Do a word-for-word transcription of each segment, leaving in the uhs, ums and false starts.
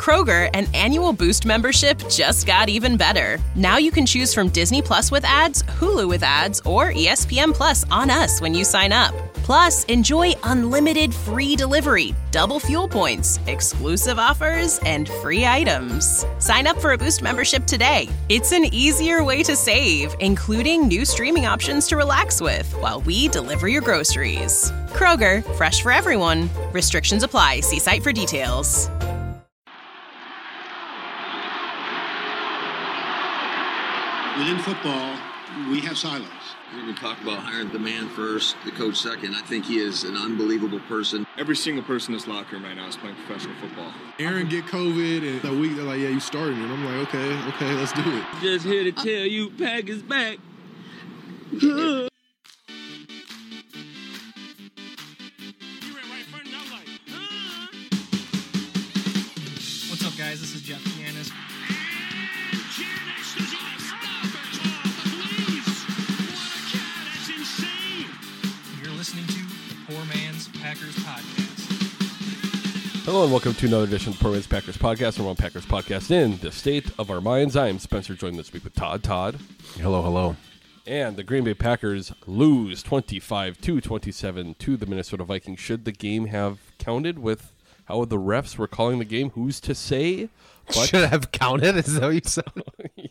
Kroger, an annual Boost membership just got even better. Now you can choose from Disney Plus with ads, Hulu with ads, or E S P N Plus on us when you sign up. Plus, enjoy unlimited free delivery, double fuel points, exclusive offers, and free items. Sign up for a Boost membership today. It's an easier way to save, including new streaming options to relax with while we deliver your groceries. Kroger, fresh for everyone. Restrictions apply. See site for details. Within football, we have silos. When we talk about hiring the man first, the coach second, I think he is an unbelievable person. Every single person in this locker room right now is playing professional football. Aaron get COVID, and that week they're like, yeah, you started. And I'm like, okay, okay, let's do it. Just here to tell you, Packers back. What's up, guys? This is Jeff Giannis. Listening to the Poor Man's Packers Podcast. Hello and welcome to another edition of the Poor Man's Packers Podcast, our own Packers podcast in the state of our minds. I am Spencer, joined this week with Todd. Todd. Hello, hello. And the Green Bay Packers lose twenty-five to twenty-seven to the Minnesota Vikings. Should the game have counted with how the refs were calling the game? Who's to say? But should have counted? Is that what you said? yeah.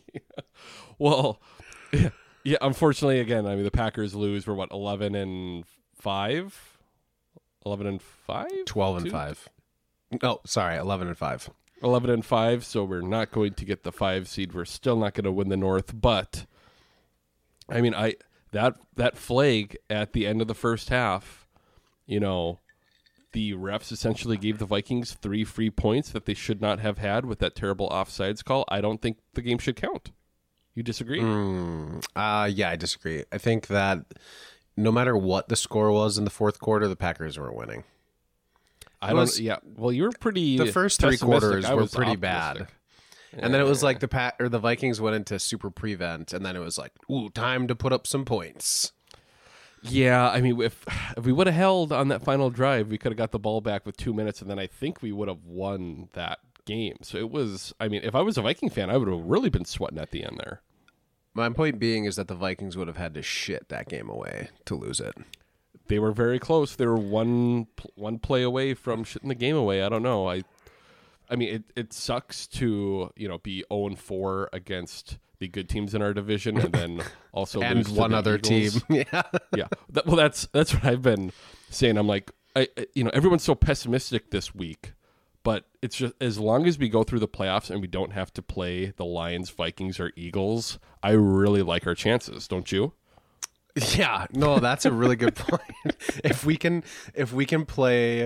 Well, yeah, yeah, unfortunately, again, I mean, the Packers lose. We're, what, eleven and five? eleven and five? twelve and five. Oh, sorry, eleven and five. eleven and five, so we're not going to get the five seed. We're still not going to win the North, but I mean, I that that flag at the end of the first half, you know, the refs essentially gave the Vikings three free points that they should not have had with that terrible offsides call. I don't think the game should count. You disagree? Mm, uh, yeah, I disagree. I think that no matter what the score was in the fourth quarter, the Packers weren't winning. I don't. Was, yeah. Well, you were pretty. The first three quarters were pretty optimistic. bad, yeah. And then it was like the Pat or the Vikings went into super prevent, and then it was like, ooh, time to put up some points. Yeah, I mean, if if we would have held on that final drive, we could have got the ball back with two minutes, and then I think we would have won that game. So it was. I mean, if I was a Viking fan, I would have really been sweating at the end there. My point being is that the Vikings would have had to shit that game away to lose it. They were very close. They were one one play away from shitting the game away. I don't know. I, I mean, it, it sucks to you know be zero and four against the good teams in our division, and then also and lose to one the other Eagles. team. Yeah, yeah. That, well, that's that's what I've been saying. I'm like, I you know, everyone's so pessimistic this week, but it's just as long as we go through the playoffs and we don't have to play the Lions, Vikings, or Eagles, I really like our chances. Don't you? Yeah, no, that's a really good point. If we can, if we can play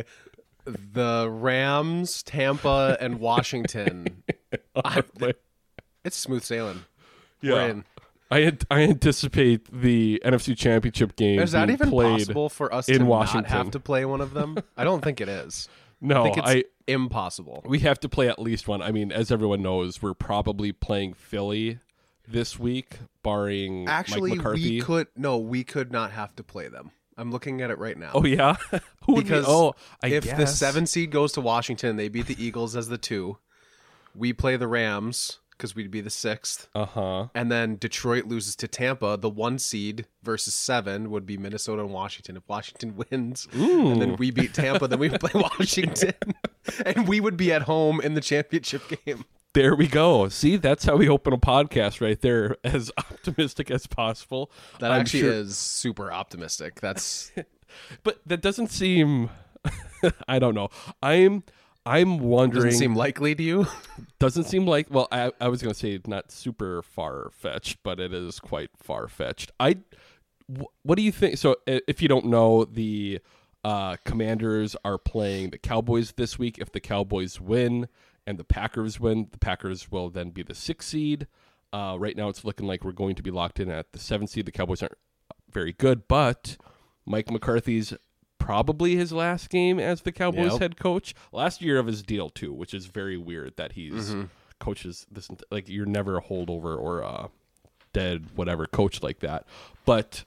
the Rams, Tampa, and Washington, I, it's smooth sailing. Yeah, I I anticipate the N F C Championship game. Is that even played possible for us in to Washington. not have to play one of them? I don't think it is. No, I think it's I, impossible. We have to play at least one. I mean, as everyone knows, we're probably playing Philly this week, barring Actually, Mike McCarthy. we could no, we could not have to play them. I'm looking at it right now. Oh yeah, Who because be, oh, I if guess. the seven seed goes to Washington, they beat the Eagles as the two. We play the Rams because we'd be the sixth. Uh huh. And then Detroit loses to Tampa. The one seed versus seven would be Minnesota and Washington. If Washington wins, Ooh. and then we beat Tampa, then we would play Washington, and we would be at home in the championship game. There we go. See, that's how we open a podcast right there, as optimistic as possible. That I'm actually sure... is super optimistic. That's, but that doesn't seem. I don't know. I'm. I'm wondering. Doesn't seem likely to you. Doesn't seem like. Well, I, I was going to say not super far fetched, but it is quite far fetched. I. Wh- what do you think? So, if you don't know, the uh, Commanders are playing the Cowboys this week. If the Cowboys win and the Packers win, the Packers will then be the sixth seed. Uh, right now, it's looking like we're going to be locked in at the seventh seed. The Cowboys aren't very good, but Mike McCarthy's probably his last game as the Cowboys yep. head coach. Last year of his deal, too, which is very weird that he's mm-hmm. coaches this. Like, you're never a holdover or a dead whatever coach like that. But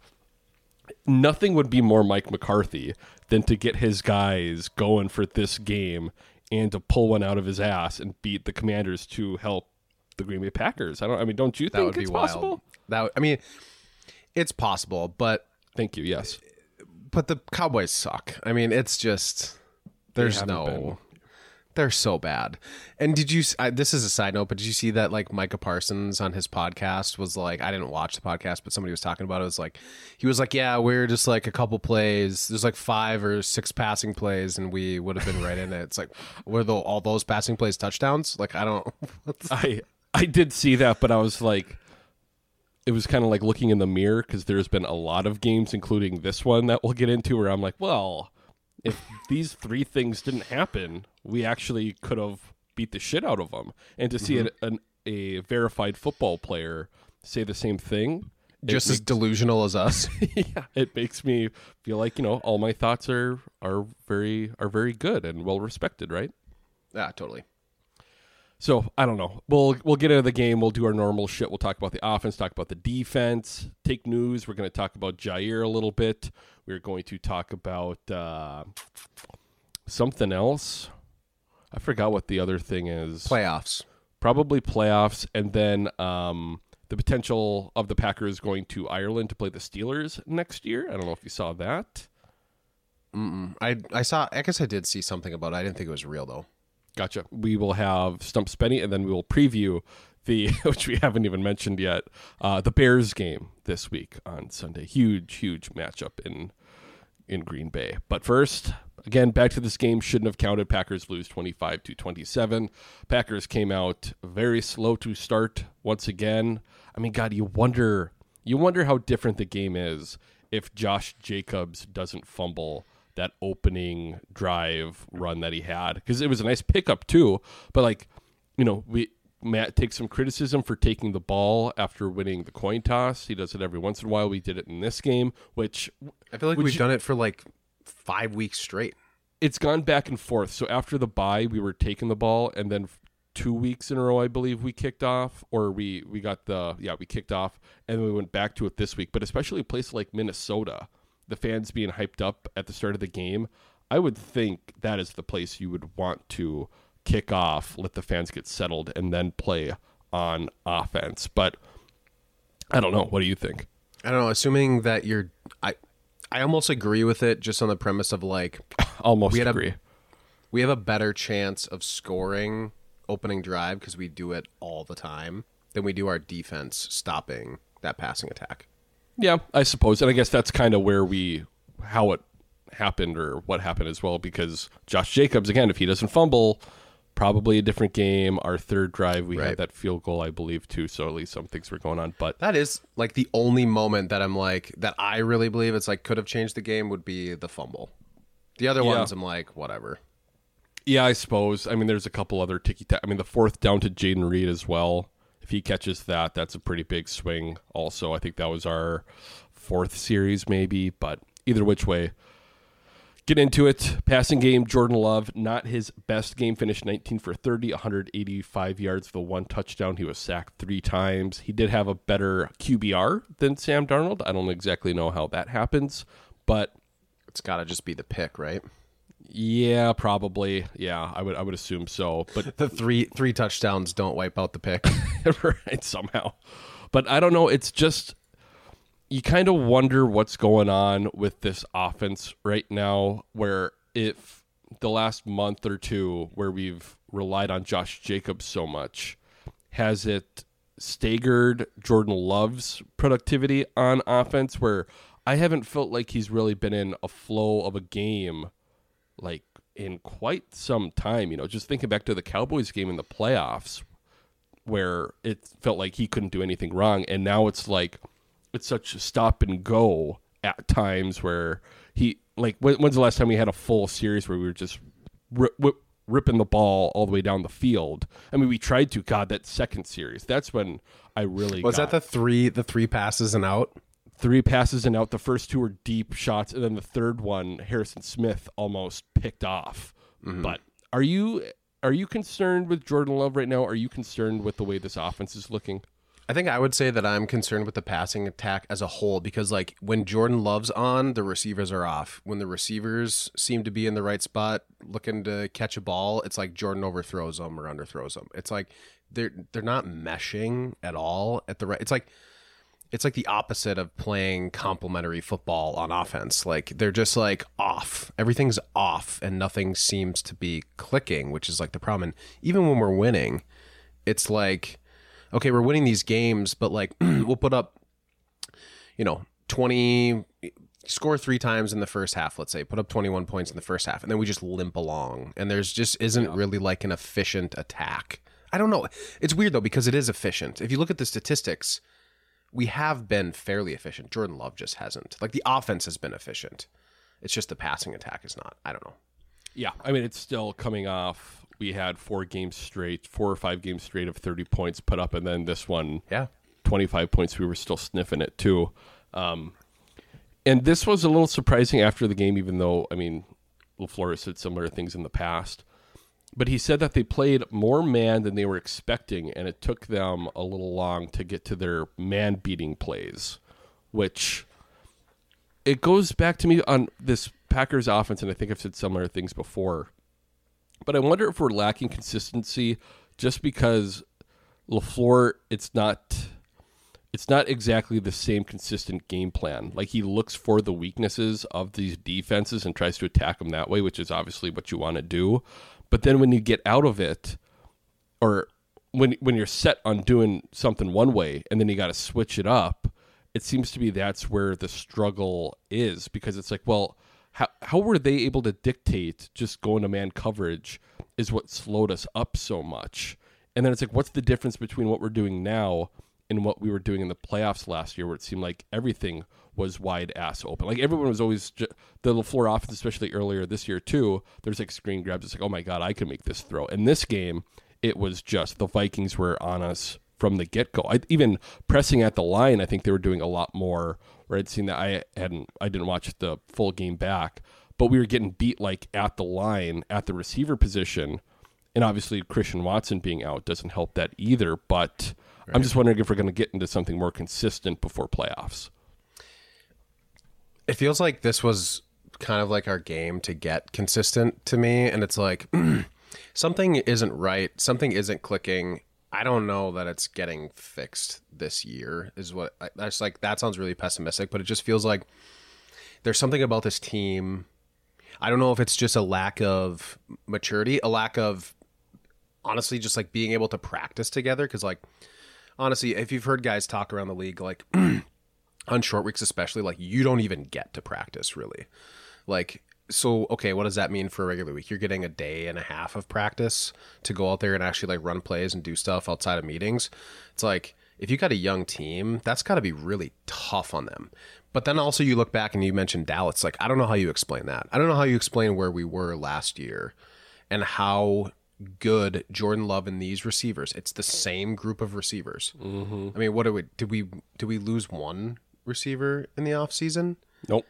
nothing would be more Mike McCarthy than to get his guys going for this game and to pull one out of his ass and beat the Commanders to help the Green Bay Packers. I don't. I mean, don't you That think would be it's wild. possible? That would- I mean, it's possible, but Thank you. Yes. but the Cowboys suck. I mean, it's just there's haven't no. been. They're so bad. And did you? I, this is a side note, but did you see that like Micah Parsons on his podcast was like, I didn't watch the podcast, but somebody was talking about it. It was like, he was like, yeah, we're just like a couple plays. There's like five or six passing plays, and we would have been right in it. It's like, were the, all those passing plays touchdowns? Like, I don't. I I did see that, but I was like, it was kind of like looking in the mirror because there's been a lot of games, including this one that we'll get into, where I'm like, well, if these three things didn't happen, we actually could have beat the shit out of them. And to see Mm-hmm. an, an, a verified football player say the same thing, it Just as makes- delusional as us. yeah, it makes me feel like, you know, all my thoughts are are very are very good and well respected, right? Yeah, totally. So I don't know. We'll we'll get into the game. We'll do our normal shit. We'll talk about the offense, talk about the defense, take news. We're going to talk about Jair a little bit. We're going to talk about uh, something else. I forgot what the other thing is. Playoffs. Probably playoffs, and then um, the potential of the Packers going to Ireland to play the Steelers next year. I don't know if you saw that. Mm-mm. I I saw. I guess I did see something about it. I didn't think it was real though. Gotcha. We will have Stump Spenny, and then we will preview the, which we haven't even mentioned yet, uh, the Bears game this week on Sunday. Huge, huge matchup in in Green Bay. But first, again, back to this game. Shouldn't have counted. Packers lose twenty-five to twenty-seven. Packers came out very slow to start once again. I mean, God, you wonder, you wonder how different the game is if Josh Jacobs doesn't fumble that opening drive run that he had, because it was a nice pickup too. But like, you know, we Matt takes some criticism for taking the ball after winning the coin toss. He does it every once in a while. We did it in this game, which I feel like would we've you- done it for like five weeks straight. it's gone back and forth. So after the bye, we were taking the ball, and then f- two weeks in a row, I believe we kicked off, or we we got the yeah we kicked off, and then we went back to it this week. But especially a place like Minnesota, the fans being hyped up at the start of the game, I would think that is the place you would want to kick off, let the fans get settled, and then play on offense. But I don't know. What do you think? I don't know. Assuming that you're, I, I almost agree with it, just on the premise of like Almost we had agree. A, we have a better chance of scoring opening drive because we do it all the time than we do our defense stopping that passing attack. Yeah, I suppose. And I guess that's kind of where we, how it happened or what happened as well, because Josh Jacobs, again, if he doesn't fumble, probably a different game. Our third drive, we Right. had that field goal, I believe, too. So at least some things were going on. But That is like the only moment that I'm like, that I really believe it's like could have changed the game would be the fumble. The other Yeah. ones, I'm like, whatever. yeah, I suppose. I mean, there's a couple other ticky tack. I mean, the fourth down to Jaden Reed as well. If he catches that, that's a pretty big swing. Also, I think that was our fourth series, maybe. But either which way, get into it. Passing game, Jordan Love, not his best game. Finished nineteen for thirty, one hundred eighty-five yards, the one touchdown. He was sacked three times. He did have a better Q B R than Sam Darnold. I don't exactly know how that happens, but It's got to just be the pick, right? yeah, probably. Yeah, I would I would assume so. But The three three touchdowns don't wipe out the pick. right, somehow. But I don't know. It's just, you kind of wonder what's going on with this offense right now, where if the last month or two where we've relied on Josh Jacobs so much, has it staggered Jordan Love's productivity on offense, where I haven't felt like he's really been in a flow of a game like in quite some time. You know, just thinking back to the Cowboys game in the playoffs, where it felt like he couldn't do anything wrong, and now it's like it's such a stop and go at times where he like when, when's the last time we had a full series where we were just rip, rip, ripping the ball all the way down the field? I mean, we tried to. God, that second series, that's when I really Was got that the three the three passes and out? three passes and out. The first two were deep shots, and then the third one, Harrison Smith almost picked off. Mm-hmm. But are you are you concerned with Jordan Love right now? Are you concerned with the way this offense is looking? I think I would say that I'm concerned with the passing attack as a whole because, like, when Jordan Love's on, the receivers are off. When the receivers seem to be in the right spot looking to catch a ball, it's like Jordan overthrows them or underthrows them. It's like they're they're not meshing at all at the right. It's like it's like the opposite of playing complementary football on offense. Like, they're just like off. Everything's off and nothing seems to be clicking, which is like the problem. And even when we're winning, it's like, okay, we're winning these games, but like we'll put up, you know, twenty, score three times in the first half, let's say, put up twenty-one points in the first half, and then we just limp along. And there's just isn't yeah. really like an efficient attack. I don't know. It's weird though, because it is efficient. If you look at the statistics, we have been fairly efficient. Jordan Love just hasn't. Like, the offense has been efficient. It's just the passing attack is not. I don't know. Yeah, I mean, it's still coming off. We had four games straight, four or five games straight of thirty points put up, and then this one, yeah, twenty-five points. We were still sniffing it too. Um, and this was a little surprising after the game, even though, I mean, LaFleur has said similar things in the past. But he said that they played more man than they were expecting, and it took them a little long to get to their man-beating plays, which it goes back to me on this Packers offense, and I think I've said similar things before. But I wonder if we're lacking consistency just because LaFleur, it's not it's not exactly the same consistent game plan. Like, he looks for the weaknesses of these defenses and tries to attack them that way, which is obviously what you want to do. But then when you get out of it, or when when you're set on doing something one way and then you got to switch it up, it seems to be that's where the struggle is, because it's like, well, how how were they able to dictate just going to man coverage is what slowed us up so much? And then it's like, what's the difference between what we're doing now and what we were doing in the playoffs last year, where it seemed like everything was wide ass open? Like, everyone was always ju- the LaFleur offense, especially earlier this year too. There's like screen grabs. It's like, oh my god, I can make this throw. In this game, it was just the Vikings were on us from the get go. I, even pressing at the line, I think they were doing a lot more. Where I'd seen that, I hadn't, I didn't watch the full game back, but we were getting beat like at the line at the receiver position, and obviously Christian Watson being out doesn't help that either. But right. I'm just wondering if we're going to get into something more consistent before playoffs. It feels like this was kind of like our game to get consistent to me. And it's like, something isn't right. Something isn't clicking. I don't know that it's getting fixed this year is what I, that's like. That sounds really pessimistic, but it just feels like there's something about this team. I don't know if it's just a lack of maturity, a lack of, honestly, just like being able to practice together. Cause like, honestly, if you've heard guys talk around the league, like on short weeks, especially, like, you don't even get to practice really. Like, so, okay, what does that mean for a regular week? You're getting a day and a half of practice to go out there and actually like run plays and do stuff outside of meetings. It's like, if you got a young team, that's got to be really tough on them. But then also you look back and you mentioned Dallas. Like, I don't know how you explain that. I don't know how you explain where we were last year and how good Jordan Love and these receivers. It's the same group of receivers. Mm-hmm. I mean, what do we did we did we lose one receiver in the offseason? Nope.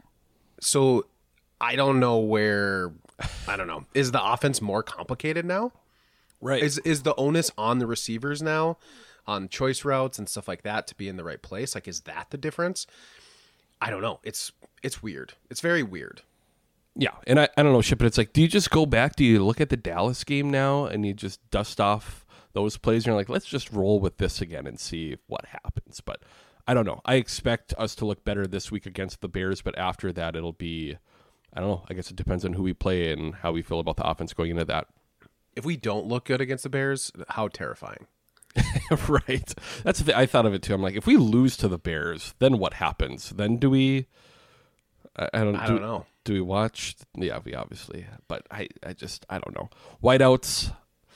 So I don't know where. I don't know. Is the offense more complicated now? Right. Is is the onus on the receivers now, on choice routes and stuff like that, to be in the right place? Like, is that the difference? I don't know. It's it's weird. It's very weird. Yeah, and I, I don't know, shit, but it's like, do you just go back? Do you look at the Dallas game now and you just dust off those plays and you're like, let's just roll with this again and see what happens? But I don't know. I expect us to look better this week against the Bears, but after that, it'll be, I don't know. I guess it depends on who we play and how we feel about the offense going into that. If we don't look good against the Bears, how terrifying. Right. That's the, I thought of it too. I'm like, if we lose to the Bears, then what happens? Then do we? I, I don't. I do, don't know. Do we watch? Yeah, we obviously. But I, I just, I don't know. Whiteouts.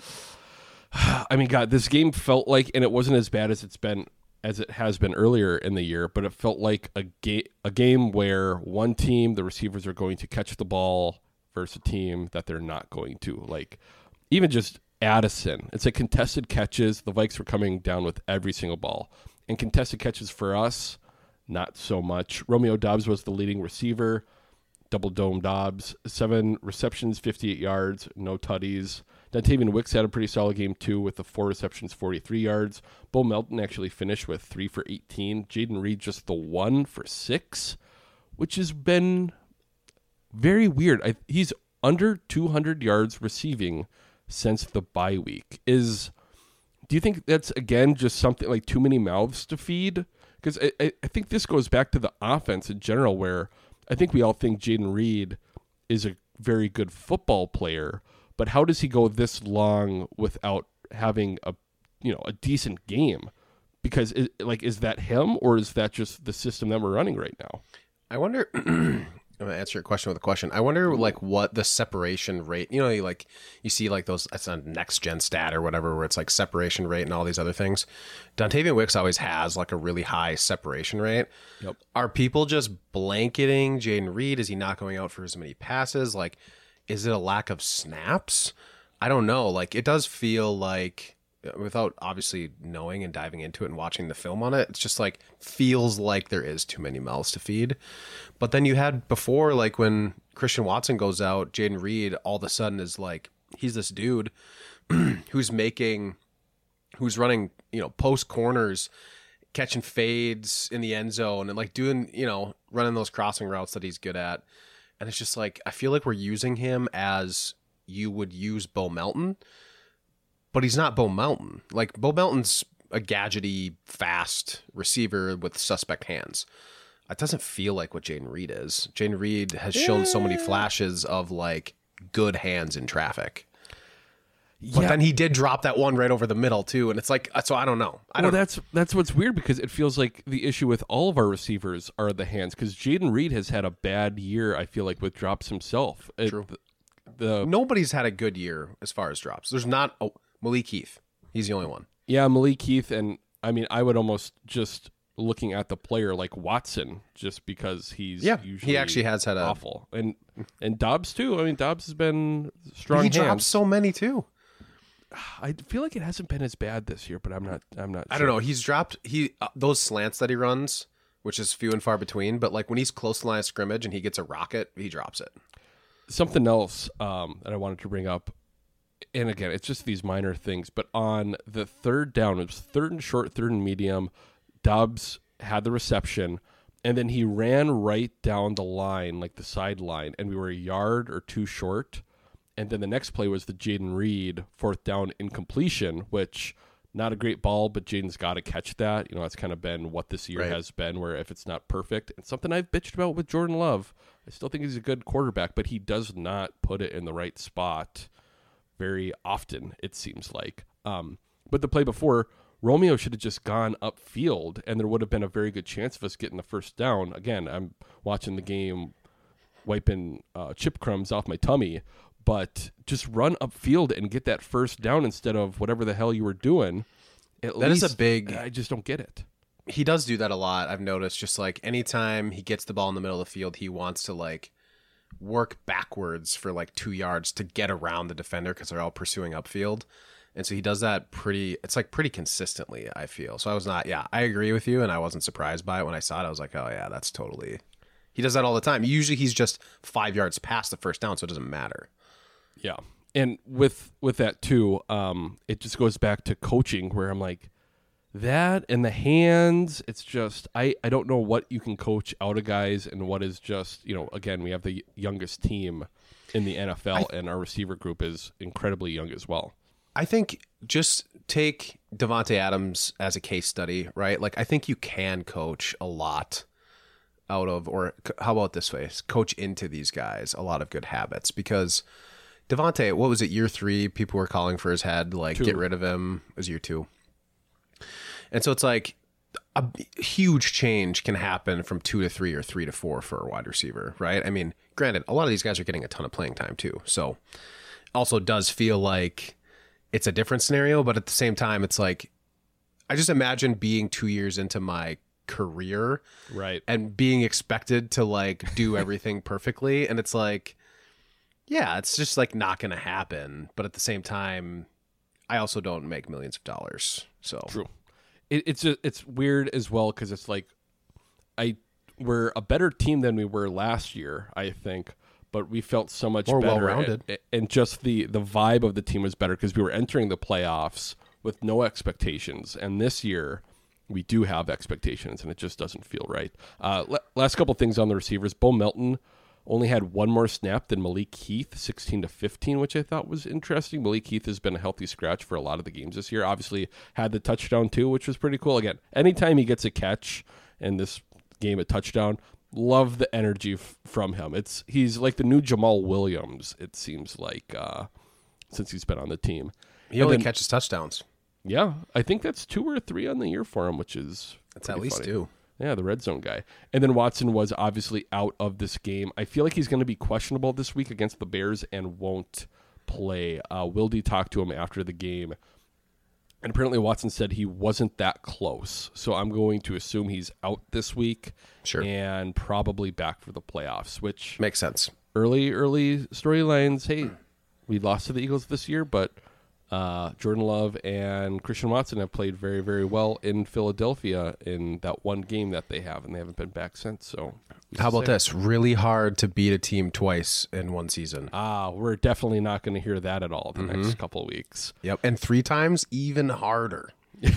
I mean, God, this game felt like, and it wasn't as bad as it's been, as it has been earlier in the year, but it felt like a game, a game where one team, the receivers are going to catch the ball versus a team that they're not going to. Like, even just Addison, it's like contested catches. The Vikes were coming down with every single ball, and contested catches for us, not so much. Romeo Doubs was the leading receiver. Double dome Dobbs, seven receptions, fifty-eight yards, no tutties. Dontavian Wicks had a pretty solid game too with the four receptions, forty-three yards. Bo Melton actually finished with three for eighteen. Jayden Reed just the one for six, which has been very weird. I, he's under two hundred yards receiving since the bye week. Is do you think that's, again, just something like too many mouths to feed? Because I, I, I think this goes back to the offense in general, where I think we all think Jayden Reed is a very good football player, but how does he go this long without having a, you know, a decent game? Because it, like, is that him, or is that just the system that we're running right now? I wonder. I'm gonna answer your question with a question. I wonder, like, what the separation rate. You know, you like you see like those. It's a next gen stat or whatever, where it's like separation rate and all these other things. Dontavian Wicks always has like a really high separation rate. Yep. Are people just blanketing Jayden Reed? Is he not going out for as many passes? Like, is it a lack of snaps? I don't know. Like, it does feel like, without obviously knowing and diving into it and watching the film on it, it's just like feels like there is too many mouths to feed. But then you had before, like when Christian Watson goes out, Jayden Reed all of a sudden is like, he's this dude who's making, who's running, you know, post corners, catching fades in the end zone, and like doing, you know, running those crossing routes that he's good at. And it's just like, I feel like we're using him as you would use Bo Melton. But he's not Bo Melton. Like, Bo Melton's a gadgety, fast receiver with suspect hands. It doesn't feel like what Jayden Reed is. Jayden Reed has shown so many flashes of, like, good hands in traffic. But Yeah. then he did drop that one right over the middle, too. And it's like, so I don't know. I well, don't know. that's that's what's weird, because it feels like the issue with all of our receivers are the hands, because Jayden Reed has had a bad year, I feel like, with drops himself. It, True. The, the Nobody's had a good year as far as drops. There's not... Oh, Malik Heath. He's the only one. Yeah, Malik Heath, and I mean, I would almost just looking at the player like Watson, just because he's Yeah, usually he actually has had a... awful, and and Dobbs too. I mean, Dobbs has been strong. He drops hands. so many, too. I feel like it hasn't been as bad this year, but I'm not. I'm not. I sure. don't know. He's dropped he uh, those slants that he runs, which is few and far between. But like when he's close to the line of scrimmage and he gets a rocket, he drops it. Something else um, that I wanted to bring up, and again, it's just these minor things, but on the third down, it was third and short, third and medium. Dobbs had the reception, and then he ran right down the line, like the sideline, and we were a yard or two short. And then the next play was the Jayden Reed fourth down incompletion, which not a great ball, but Jayden's got to catch that. You know, that's kind of been what this year Right. has been, where if it's not perfect, and something I've bitched about with Jordan Love, I still think he's a good quarterback, but he does not put it in the right spot very often, it seems like. Um, but the play before, Romeo should have just gone upfield, and there would have been a very good chance of us getting the first down. Again, I'm watching the game, wiping uh, chip crumbs off my tummy, but just run upfield and get that first down instead of whatever the hell you were doing. At That is least, a big- I just don't get it. He does do that a lot. I've noticed. Just like anytime he gets the ball in the middle of the field, he wants to like work backwards for like two yards to get around the defender because they're all pursuing upfield. And so he does that pretty, it's like pretty consistently, I feel. So I was not, yeah, I agree with you. And I wasn't surprised by it when I saw it. I was like, oh yeah, that's totally, he does that all the time. Usually he's just five yards past the first down. So it doesn't matter. Yeah. And with with that too, um, it just goes back to coaching, where I'm like, that and the hands, it's just, I, I don't know what you can coach out of guys and what is just, you know, again, we have the youngest team in the N F L, I, and our receiver group is incredibly young as well. I think just take Devontae Adams as a case study, right? Like, I think you can coach a lot out of, or how about this way, coach into these guys a lot of good habits, because Devontae, what was it, year three? People were calling for his head, like, Two. get rid of him. It was year two. And so it's like a huge change can happen from two to three or three to four for a wide receiver, right? I mean, granted, a lot of these guys are getting a ton of playing time too. So also does feel like it's a different scenario, but at the same time, it's like, I just imagine being two years into my career, right, and being expected to like do everything perfectly. And it's like, yeah, it's just like not going to happen. But at the same time, I also don't make millions of dollars. So True. It, it's a, it's weird as well, because it's like, I we're a better team than we were last year, I think, but but we felt so much More better. well-rounded. And, and just the, the vibe of the team was better because we were entering the playoffs with no expectations. And this year, we do have expectations, and it just doesn't feel right. Uh, l- last couple things on the receivers. Bo Melton only had one more snap than Malik Heath, sixteen to fifteen, which I thought was interesting. Malik Heath has been a healthy scratch for a lot of the games this year. Obviously had the touchdown too, which was pretty cool. Again, anytime he gets a catch in this game, a touchdown, love the energy f- from him. It's He's like the new Jamal Williams, it seems like, uh, since he's been on the team. He And only then- catches touchdowns. Yeah, I think that's two or three on the year for him, which is That's at pretty least funny. two. Yeah, the red zone guy. And then Watson was obviously out of this game. I feel like he's going to be questionable this week against the Bears and won't play. Uh, Wildy talked to him after the game, and apparently Watson said he wasn't that close. So I'm going to assume he's out this week Sure. and probably back for the playoffs, which Makes sense. early, early storylines. Hey, we lost to the Eagles this year, but uh, Jordan Love and Christian Watson have played very, very well in Philadelphia in that one game that they have, and they haven't been back since. So, How about this? Really hard to beat a team twice in one season. Ah, we're definitely not going to hear that at all the Mm-hmm. next couple of weeks. Yep. And three times, even harder.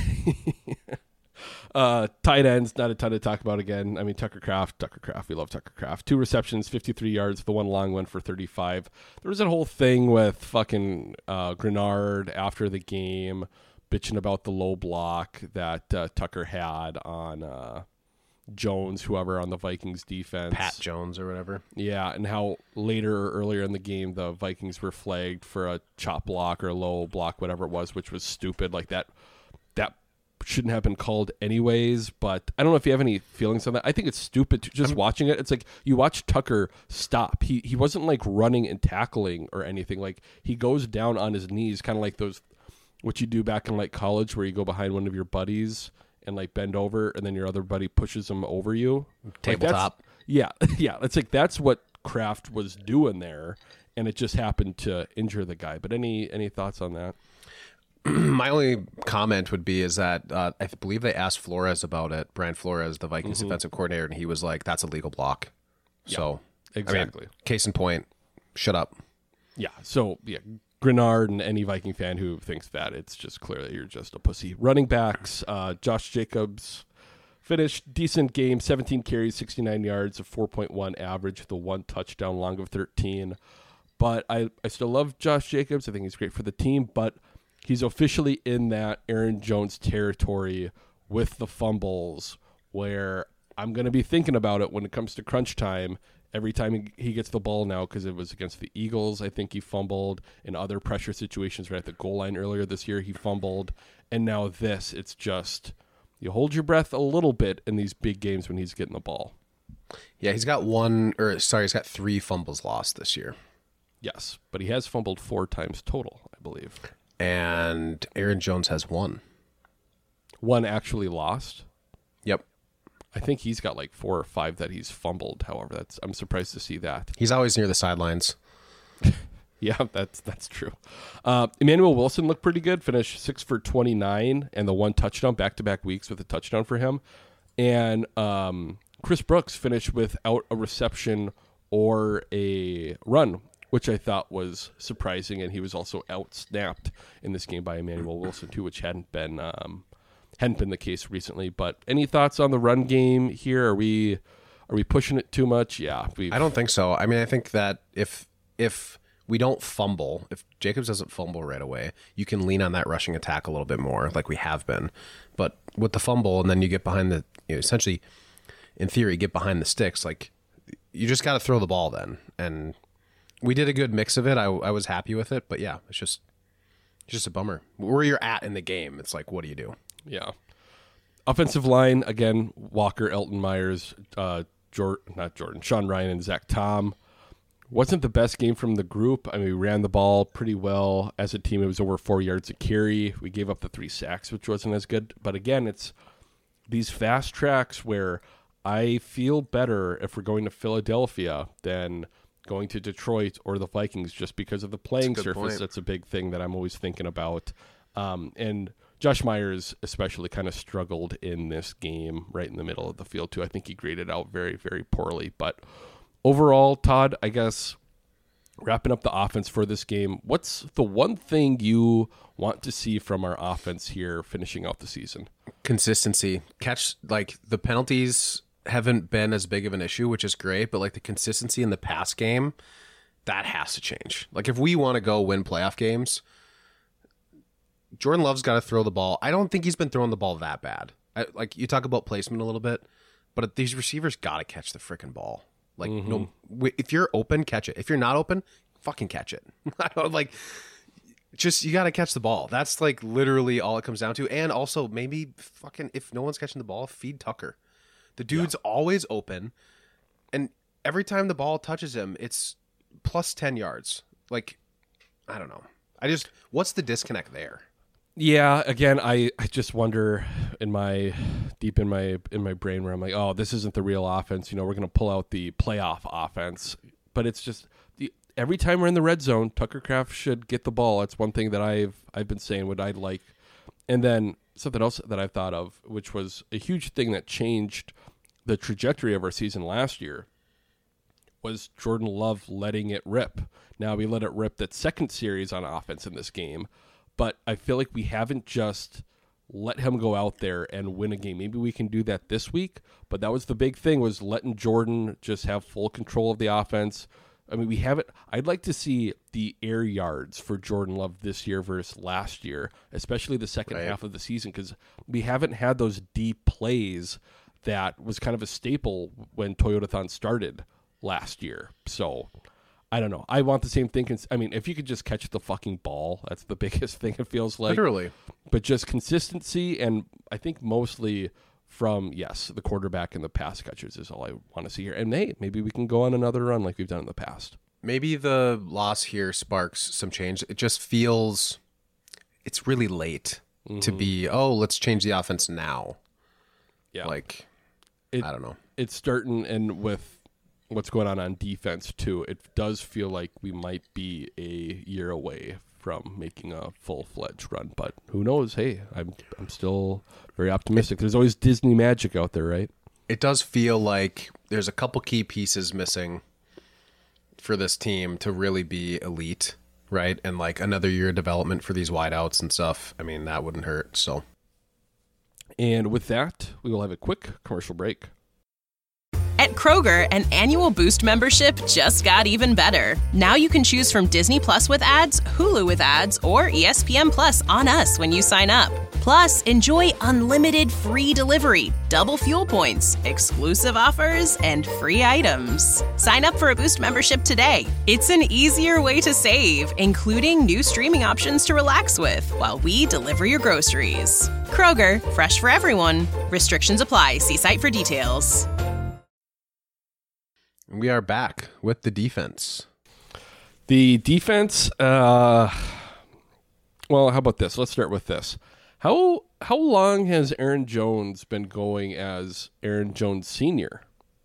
Uh, tight ends, not a ton to talk about again. I mean, Tucker Kraft, Tucker Kraft, we love Tucker Kraft. Two receptions, fifty-three yards, the one long one for thirty-five. There was that whole thing with fucking uh, Grenard after the game, bitching about the low block that uh, Tucker had on uh, Jones, whoever on the Vikings defense. Pat Jones or whatever. Yeah, and how later or earlier in the game, the Vikings were flagged for a chop block or a low block, whatever it was, which was stupid. Like that, that shouldn't have been called anyways, but I don't know if you have any feelings on that. I think it's stupid to, just watching it. It's like you watch Tucker stop. He he wasn't like running and tackling or anything. Like he goes down on his knees, kind of like those what you do back in like college where you go behind one of your buddies and like bend over and then your other buddy pushes him over you. Like, that's- Tabletop. yeah, yeah. It's like that's what Kraft was doing there, and it just happened to injure the guy. But any any thoughts on that? My only comment would be is that uh, I believe they asked Flores about it, Brian Flores, the Vikings Mm-hmm. defensive coordinator, and he was like, that's a legal block. So, Exactly. I mean, case in point, shut up. Yeah. So yeah, Grenard and any Viking fan who thinks that, it's just clear that you're just a pussy. Running backs, uh, Josh Jacobs finished decent game, seventeen carries, sixty-nine yards, a four point one average, the one touchdown, long of thirteen. But I, I still love Josh Jacobs. I think he's great for the team, but he's officially in that Aaron Jones territory with the fumbles where I'm going to be thinking about it when it comes to crunch time every time he, he gets the ball now, because it was against the Eagles. I think he fumbled in other pressure situations right at the goal line earlier this year. He fumbled. And now this, it's just you hold your breath a little bit in these big games when he's getting the ball. Yeah, he's got one, or sorry, he's got three fumbles lost this year. Yes, but he has fumbled four times total, I believe. And Aaron Jones has one. One actually lost. Yep. I think he's got like four or five that he's fumbled. However, that's I'm surprised to see that. He's always near the sidelines. Yeah, that's that's true. Uh, Emmanuel Wilson looked pretty good. Finished six for twenty-nine and the one touchdown, back-to-back weeks with a touchdown for him. And um, Chris Brooks finished without a reception or a run, which I thought was surprising. And he was also out-snapped in this game by Emmanuel Wilson too, which hadn't been um, hadn't been the case recently. But any thoughts on the run game here? Are we are we pushing it too much? Yeah, we. I don't think so. I mean, I think that if if we don't fumble, if Jacobs doesn't fumble right away, you can lean on that rushing attack a little bit more, like we have been. But with the fumble, and then you get behind the, you know, essentially, in theory, get behind the sticks, like you just got to throw the ball then. And we did a good mix of it. I, I was happy with it, but yeah, it's just it's just a bummer. Where you're at in the game, it's like, what do you do? Yeah. Offensive line, again, Walker, Elton Myers, uh, Jordan, not Jordan, Sean Ryan, and Zach Tom. Wasn't the best game from the group. I mean, we ran the ball pretty well as a team. It was over four yards a carry. We gave up the three sacks, which wasn't as good. But again, it's these fast tracks where I feel better if we're going to Philadelphia than going to Detroit or the Vikings, just because of the playing That's a good surface. point. That's a big thing that I'm always thinking about. Um, and Josh Myers especially kind of struggled in this game right in the middle of the field too. I think he graded out very, very poorly. But overall, Todd, I guess wrapping up the offense for this game, what's the one thing you want to see from our offense here finishing out the season? Consistency. Catch, like, the penalties haven't been as big of an issue, which is great, but like the consistency in the pass game, that has to change. Like, if we want to go win playoff games, Jordan Love's got to throw the ball. I don't think he's been throwing the ball that bad. I, like, you talk about placement a little bit, but these receivers got to catch the freaking ball. Like, mm-hmm. no, if you're open, catch it. If you're not open, fucking catch it. I don't like. Just, you got to catch the ball. That's like literally all it comes down to. And also, maybe fucking, if no one's catching the ball, feed Tucker. The dude's yeah. always open, and every time the ball touches him, it's plus ten yards. Like, I don't know. I just, what's the disconnect there? Yeah, again, I, I just wonder in my deep in my in my brain where I'm like, oh, this isn't the real offense. You know, we're going to pull out the playoff offense, but it's just the every time we're in the red zone, Tucker Kraft should get the ball. That's one thing that I've I've been saying what I'd like, and then something else that I've thought of, which was a huge thing that changed the trajectory of our season last year, was Jordan Love letting it rip. Now, we let it rip that second series on offense in this game, but I feel like we haven't just let him go out there and win a game. Maybe we can do that this week, but that was the big thing, was letting Jordan just have full control of the offense. I mean, we haven't. I'd like to see the air yards for Jordan Love this year versus last year, especially the second right. half of the season, because we haven't had those deep plays that was kind of a staple when Toyotathon started last year. So, I don't know. I want the same thing. I mean, if you could just catch the fucking ball, that's the biggest thing it feels like. Literally. But just consistency, and I think mostly from, yes, the quarterback and the pass catchers is all I want to see here. And hey, maybe we can go on another run like we've done in the past. Maybe the loss here sparks some change. It just feels, it's really late mm-hmm. to be, oh, let's change the offense now. Yeah. Like, it, I don't know. It's starting, and with what's going on on defense too, it does feel like we might be a year away from making a full-fledged run, but who knows? Hey, I'm I'm still very optimistic. There's always Disney magic out there, right? It does feel like there's a couple key pieces missing for this team to really be elite, right? And like another year of development for these wideouts and stuff. I mean, that wouldn't hurt. So, and with that, we will have a quick commercial break. At Kroger, an annual Boost membership just got even better. Now you can choose from Disney Plus with ads, Hulu with ads, or E S P N Plus on us when you sign up. Plus, enjoy unlimited free delivery, double fuel points, exclusive offers, and free items. Sign up for a Boost membership today. It's an easier way to save, including new streaming options to relax with while we deliver your groceries. Kroger, fresh for everyone. Restrictions apply. See site for details. We are back with the defense. The defense, uh, well, how about this? Let's start with this. How how long has Aaron Jones been going as Aaron Jones Senior?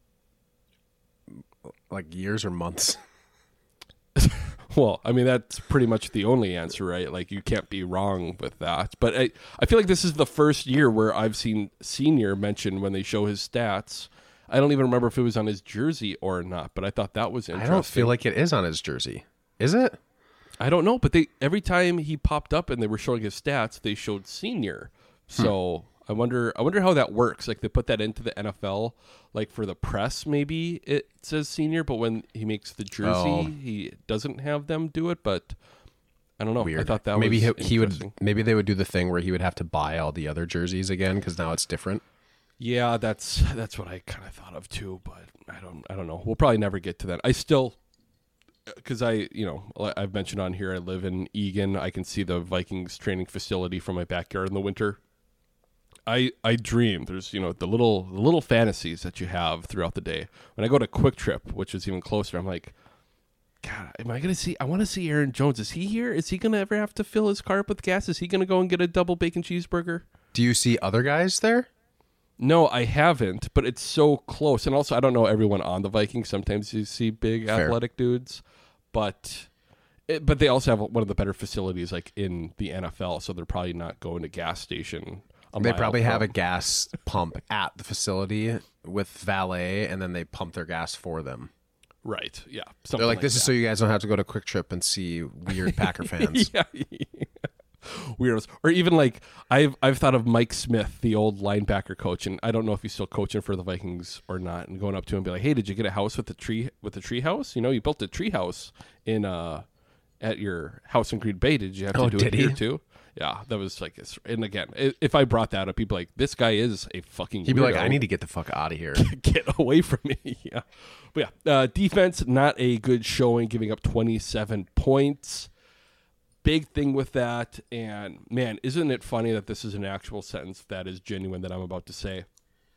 Like years or months? Well, I mean, that's pretty much the only answer, right? Like, you can't be wrong with that. But I, I feel like this is the first year where I've seen Senior mentioned when they show his stats. I don't even remember if it was on his jersey or not, but I thought that was interesting. I don't feel like it is on his jersey. Is it? I don't know, but they every time he popped up and they were showing his stats, they showed Senior. So hmm. I wonder I wonder how that works. Like, they put that into the N F L, like for the press, maybe it says Senior, but when he makes the jersey, oh. he doesn't have them do it. But I don't know. Weird. I thought that maybe was he, he would. Maybe they would do the thing where he would have to buy all the other jerseys again because now it's different. Yeah, that's that's what I kind of thought of too, but I don't I don't know. We'll probably never get to that. I still, because I you know I've mentioned on here I live in Eagan. I can see the Vikings training facility from my backyard in the winter. I I dream. There's you know the little the little fantasies that you have throughout the day. When I go to Quick Trip, which is even closer, I'm like, God, am I gonna see? I want to see Aaron Jones. Is he here? Is he gonna ever have to fill his car up with gas? Is he gonna go and get a double bacon cheeseburger? Do you see other guys there? No, I haven't, but it's so close. And also, I don't know everyone on the Vikings. Sometimes you see big Fair. athletic dudes, but it, but they also have one of the better facilities like in the N F L, so they're probably not going to gas station. A they mile probably from. have a gas pump at the facility with valet, and then they pump their gas for them. Right. Yeah. They're like, this is so you guys don't have to go to Quick Trip and see weird Packer fans. yeah. Weirdos. Or even like I've I've thought of Mike Smith, the old linebacker coach, and I don't know if he's still coaching for the Vikings or not, and going up to him and be like, hey, did you get a house with the tree with the tree house? You know, you built a tree house in uh at your house in Green Bay. Did you have to oh, do did it he? here too? Yeah, that was like, and again, if I brought that up, he'd be like, "This guy is a fucking." He'd be weirdo. like, "I need to get the fuck out of here. Get away from me." Yeah, but yeah, uh, defense not a good showing, giving up twenty-seven points. Big thing with that, and man, isn't it funny that this is an actual sentence that is genuine that I'm about to say?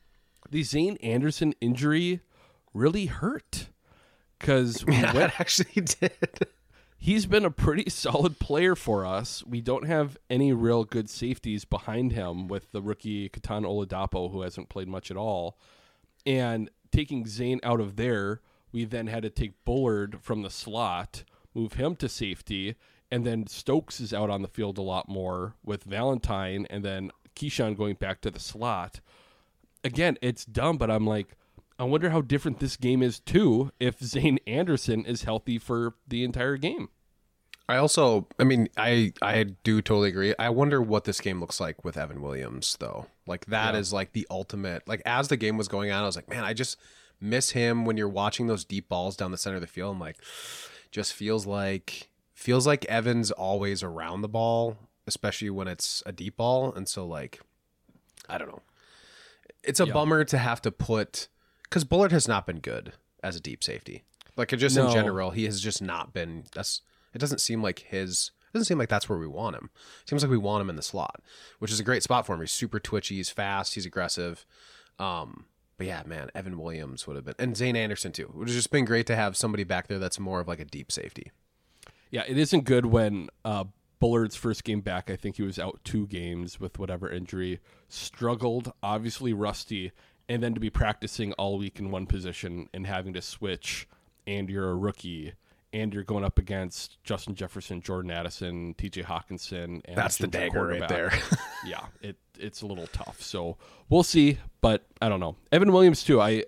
The Zane Anderson injury really hurt because we yeah, went- it actually did. He's been a pretty solid player for us. We don't have any real good safeties behind him with the rookie Katan Oladapo, who hasn't played much at all. And taking Zane out of there, we then had to take Bullard from the slot, move him to safety, and then Stokes is out on the field a lot more with Valentine, and then Keyshawn going back to the slot. Again, it's dumb, but I'm like, I wonder how different this game is, too, if Zane Anderson is healthy for the entire game. I also, I mean, I I do totally agree. I wonder what this game looks like with Evan Williams, though. Like, that Yeah. is like the ultimate. Like, as the game was going on, I was like, man, I just miss him when you're watching those deep balls down the center of the field. I'm like, just feels like, feels like Evan's always around the ball, especially when it's a deep ball. And so, like, I don't know. It's a Yeah. bummer to have to put... Because Bullard has not been good as a deep safety. Like, just No. in general, he has just not been. That's. It doesn't seem like his. It doesn't seem like that's where we want him. It seems like we want him in the slot, which is a great spot for him. He's super twitchy. He's fast. He's aggressive. Um, but yeah, man, Evan Williams would have been, and Zane Anderson too. It would have just been great to have somebody back there that's more of like a deep safety. Yeah, it isn't good when uh, Bullard's first game back, I think he was out two games with whatever injury, struggled, obviously rusty, and then to be practicing all week in one position and having to switch, and you're a rookie, and you're going up against Justin Jefferson, Jordan Addison, T J Hawkinson, and That's the Ginger dagger right quarterback. there. yeah, it it's a little tough. So we'll see, but I don't know. Evan Williams too. I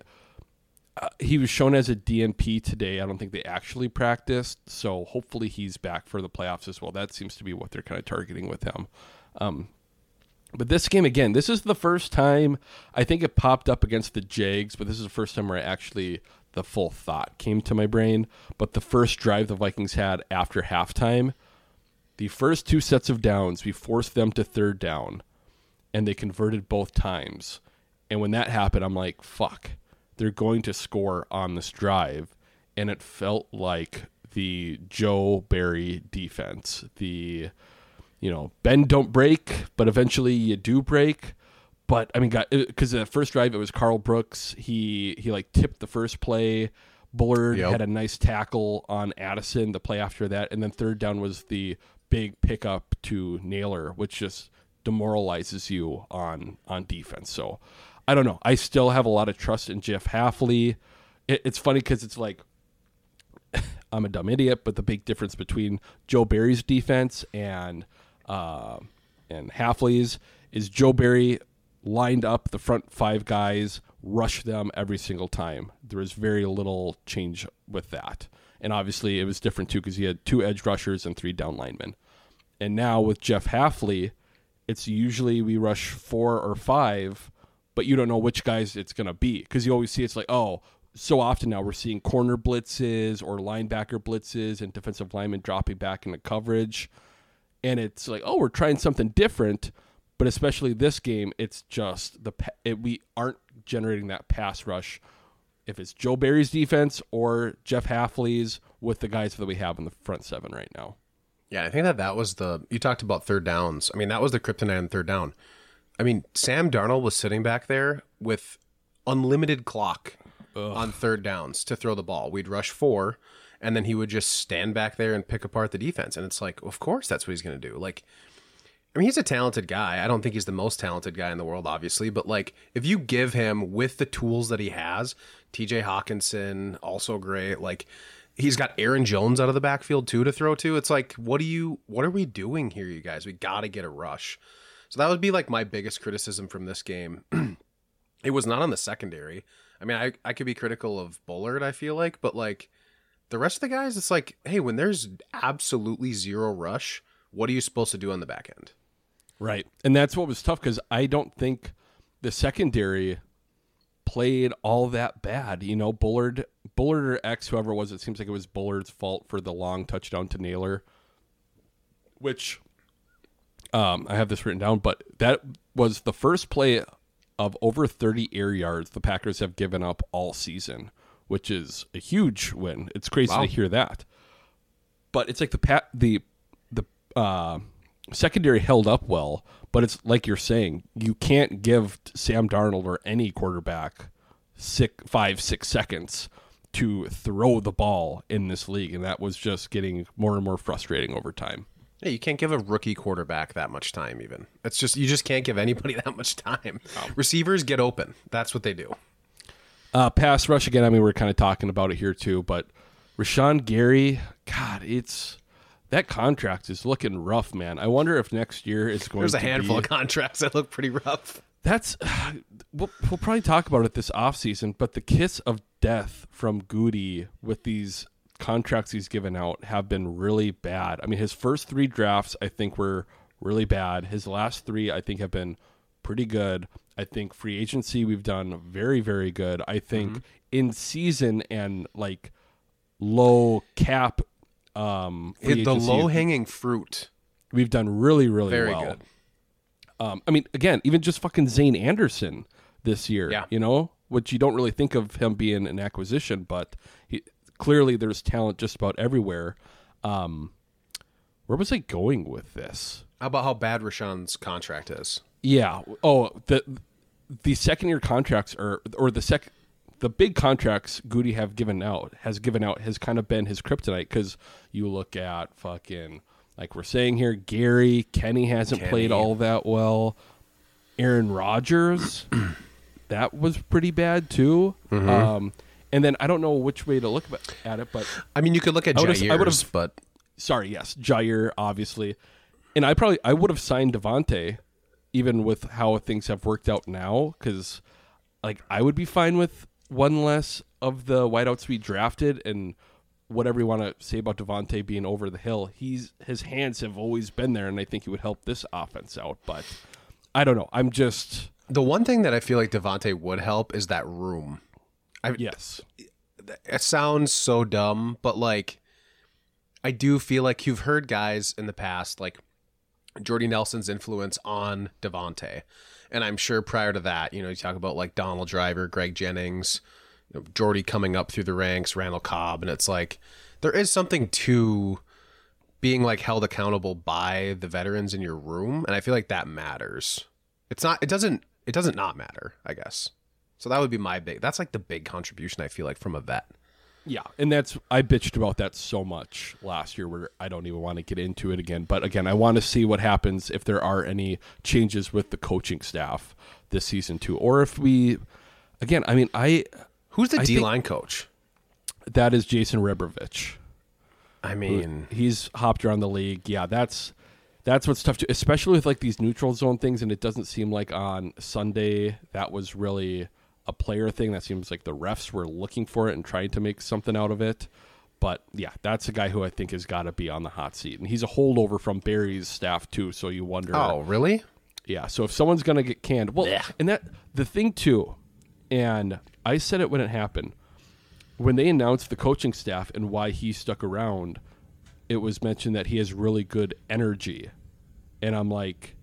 uh, he was shown as a D N P today. I don't think they actually practiced, so hopefully he's back for the playoffs as well. That seems to be what they're kind of targeting with him. Um, But this game, again, this is the first time, I think it popped up against the Jags, but this is the first time where I actually, the full thought came to my brain. But the first drive the Vikings had after halftime, the first two sets of downs, we forced them to third down, and they converted both times. And when that happened, I'm like, fuck, they're going to score on this drive. And it felt like the Joe Barry defense, the... You know, bend, don't break, but eventually you do break. But I mean, because the first drive it was Carl Brooks. He he like tipped the first play. Bullard Yep. had a nice tackle on Addison. The play after that, and then third down was the big pickup to Naylor, which just demoralizes you on on defense. So I don't know. I still have a lot of trust in Jeff Hafley. It, it's funny because it's like. I'm a dumb idiot, but the big difference between Joe Barry's defense and uh, and Hafley's is Joe Barry lined up the front five guys, rushed them every single time. There was very little change with that. And obviously it was different too because he had two edge rushers and three down linemen. And now with Jeff Hafley, it's usually we rush four or five, but you don't know which guys it's going to be because you always see it's like, oh, so often now we're seeing corner blitzes or linebacker blitzes and defensive linemen dropping back into coverage. And it's like, oh, we're trying something different. But especially this game, it's just the it, we aren't generating that pass rush. If it's Joe Barry's defense or Jeff Hafley's with the guys that we have in the front seven right now. Yeah, I think that that was the, you talked about third downs. I mean, that was the kryptonite on third down. I mean, Sam Darnold was sitting back there with unlimited clock Ugh. on third downs to throw the ball. We'd rush four, and then he would just stand back there and pick apart the defense. And it's like, of course, that's what he's going to do. Like, I mean, he's a talented guy. I don't think he's the most talented guy in the world, obviously. But, like, if you give him with the tools that he has, T J Hawkinson, also great. Like, he's got Aaron Jones out of the backfield, too, to throw to. It's like, what do you, what are we doing here, you guys? We got to get a rush. So that would be, like, my biggest criticism from this game. It was not on the secondary. I mean, I, I could be critical of Bullard, I feel like, but like the rest of the guys, it's like, hey, when there's absolutely zero rush, what are you supposed to do on the back end? Right. And that's what was tough because I don't think the secondary played all that bad. You know, Bullard, Bullard or X, whoever it was, it seems like it was Bullard's fault for the long touchdown to Naylor, which um, I have this written down, but that was the first play of over thirty air yards the Packers have given up all season, which is a huge win. It's crazy Wow. to hear that. But it's like the pat the the uh, secondary held up well, but it's like you're saying, you can't give Sam Darnold or any quarterback six, five, six seconds to throw the ball in this league, and that was just getting more and more frustrating over time. Yeah, you can't give a rookie quarterback that much time even. It's just you just can't give anybody that much time. Oh. Receivers get open. That's what they do. Uh, pass rush, again, I mean, we're kind of talking about it here too, but Rashawn Gary, God, it's that contract is looking rough, man. I wonder if next year is going There's to a handful be, of contracts that look pretty rough. That's we'll, we'll probably talk about it this offseason, but the kiss of death from Goody with these contracts he's given out have been really bad. I mean, his first three drafts, I think, were really bad. His last three, I think, have been pretty good. I think free agency, we've done very, very good. I think mm-hmm. in season and like low cap, um, free the agency, low hanging fruit, we've done really, really very well. good. Um, I mean, again, even just fucking Zane Anderson this year, yeah. you know, which you don't really think of him being an acquisition, but he, clearly there's talent just about everywhere. Um, where was I going with this? How about how bad Rashawn's contract is? Yeah. Oh, the the second year contracts are, or the sec, the big contracts Goody have given out has given out has kind of been his kryptonite because you look at fucking, like we're saying here, Gary, Kenny hasn't Kenny. played all that well. Aaron Rodgers, that was pretty bad too. Mm-hmm. Um, and then I don't know which way to look at it, but I mean, you could look at Jair's, but sorry, yes, Jair, obviously. And I probably, I would have signed Devontae, even with how things have worked out now, because like I would be fine with one less of the wideouts we drafted, and whatever you want to say about Devontae being over the hill, he's his hands have always been there, and I think he would help this offense out. But I don't know. I'm just the one thing that I feel like Devontae would help is that room. I, yes, it sounds so dumb, but like I do feel like you've heard guys in the past like Jordy Nelson's influence on Devontae. And I'm sure prior to that, you know, you talk about like Donald Driver, Greg Jennings, you know, Jordy coming up through the ranks, Randall Cobb. And it's like, there is something to being like held accountable by the veterans in your room. And I feel like that matters. It's not, it doesn't, it doesn't not matter, I guess. So that would be my big, that's like the big contribution I feel like from a vet. yeah, and that's I bitched about that so much last year where I don't even want to get into it again. But again, I want to see what happens if there are any changes with the coaching staff this season too, or if we, again, I mean, I who's the I D line coach? That is Jason Rebrovich. I mean, he's hopped around the league. Yeah, that's that's what's tough to, especially with like these neutral zone things. And it doesn't seem like on Sunday that was really a player thing. That seems like the refs were looking for it and trying to make something out of it. But yeah, that's a guy who I think has got to be on the hot seat, and he's a holdover from Barry's staff too. So you wonder. Oh, really? Yeah. So if someone's gonna get canned, well, yeah. and that the thing too, and I said it when it happened. When they announced the coaching staff and why he stuck around, it was mentioned that he has really good energy. And I'm like,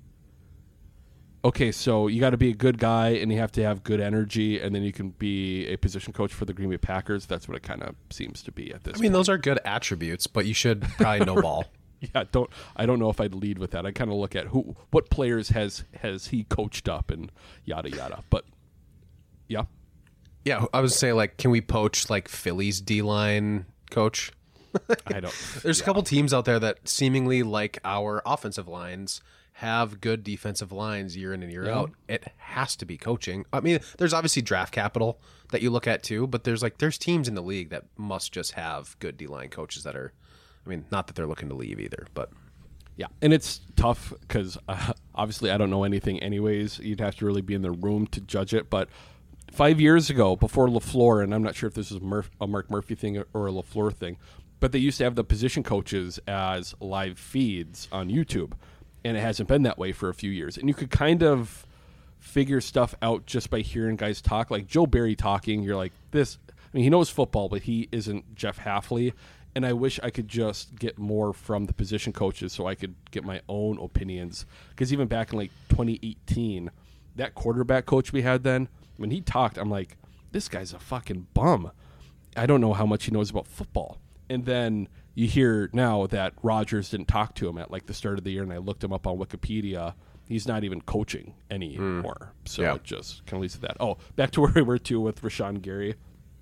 okay, so you got to be a good guy and you have to have good energy, and then you can be a position coach for the Green Bay Packers. That's what it kind of seems to be at this I mean, point. those are good attributes, but you should probably know ball. Yeah, don't I don't know if I'd lead with that. I kind of look at who what players has has he coached up and yada yada. But yeah. Yeah, I was saying, like, can we poach like Philly's D-line coach? I don't. There's yeah. a couple teams out there that seemingly like our offensive lines have good defensive lines year in and year Yeah. out. It has to be coaching. I mean, there's obviously draft capital that you look at too, but there's like there's teams in the league that must just have good D-line coaches that are, I mean, not that they're looking to leave either, but yeah, and it's tough because uh, obviously I don't know anything anyways. You'd have to really be in the room to judge it, but five years ago, before LaFleur, and I'm not sure if this is Murph, a Mark Murphy thing or a LaFleur thing, but they used to have the position coaches as live feeds on YouTube, and it hasn't been that way for a few years. And you could kind of figure stuff out just by hearing guys talk. Like Joe Barry talking, you're like, this, I mean, he knows football, but he isn't Jeff Hafley. And I wish I could just get more from the position coaches so I could get my own opinions. Because even back in like twenty eighteen, that quarterback coach we had then, when he talked, I'm like, this guy's a fucking bum. I don't know how much he knows about football. And then you hear now that Rodgers didn't talk to him at like the start of the year, and I looked him up on Wikipedia. He's not even coaching anymore. Mm. So yeah. It just kind of leads to that. Oh, back to where we were too with Rashawn Gary.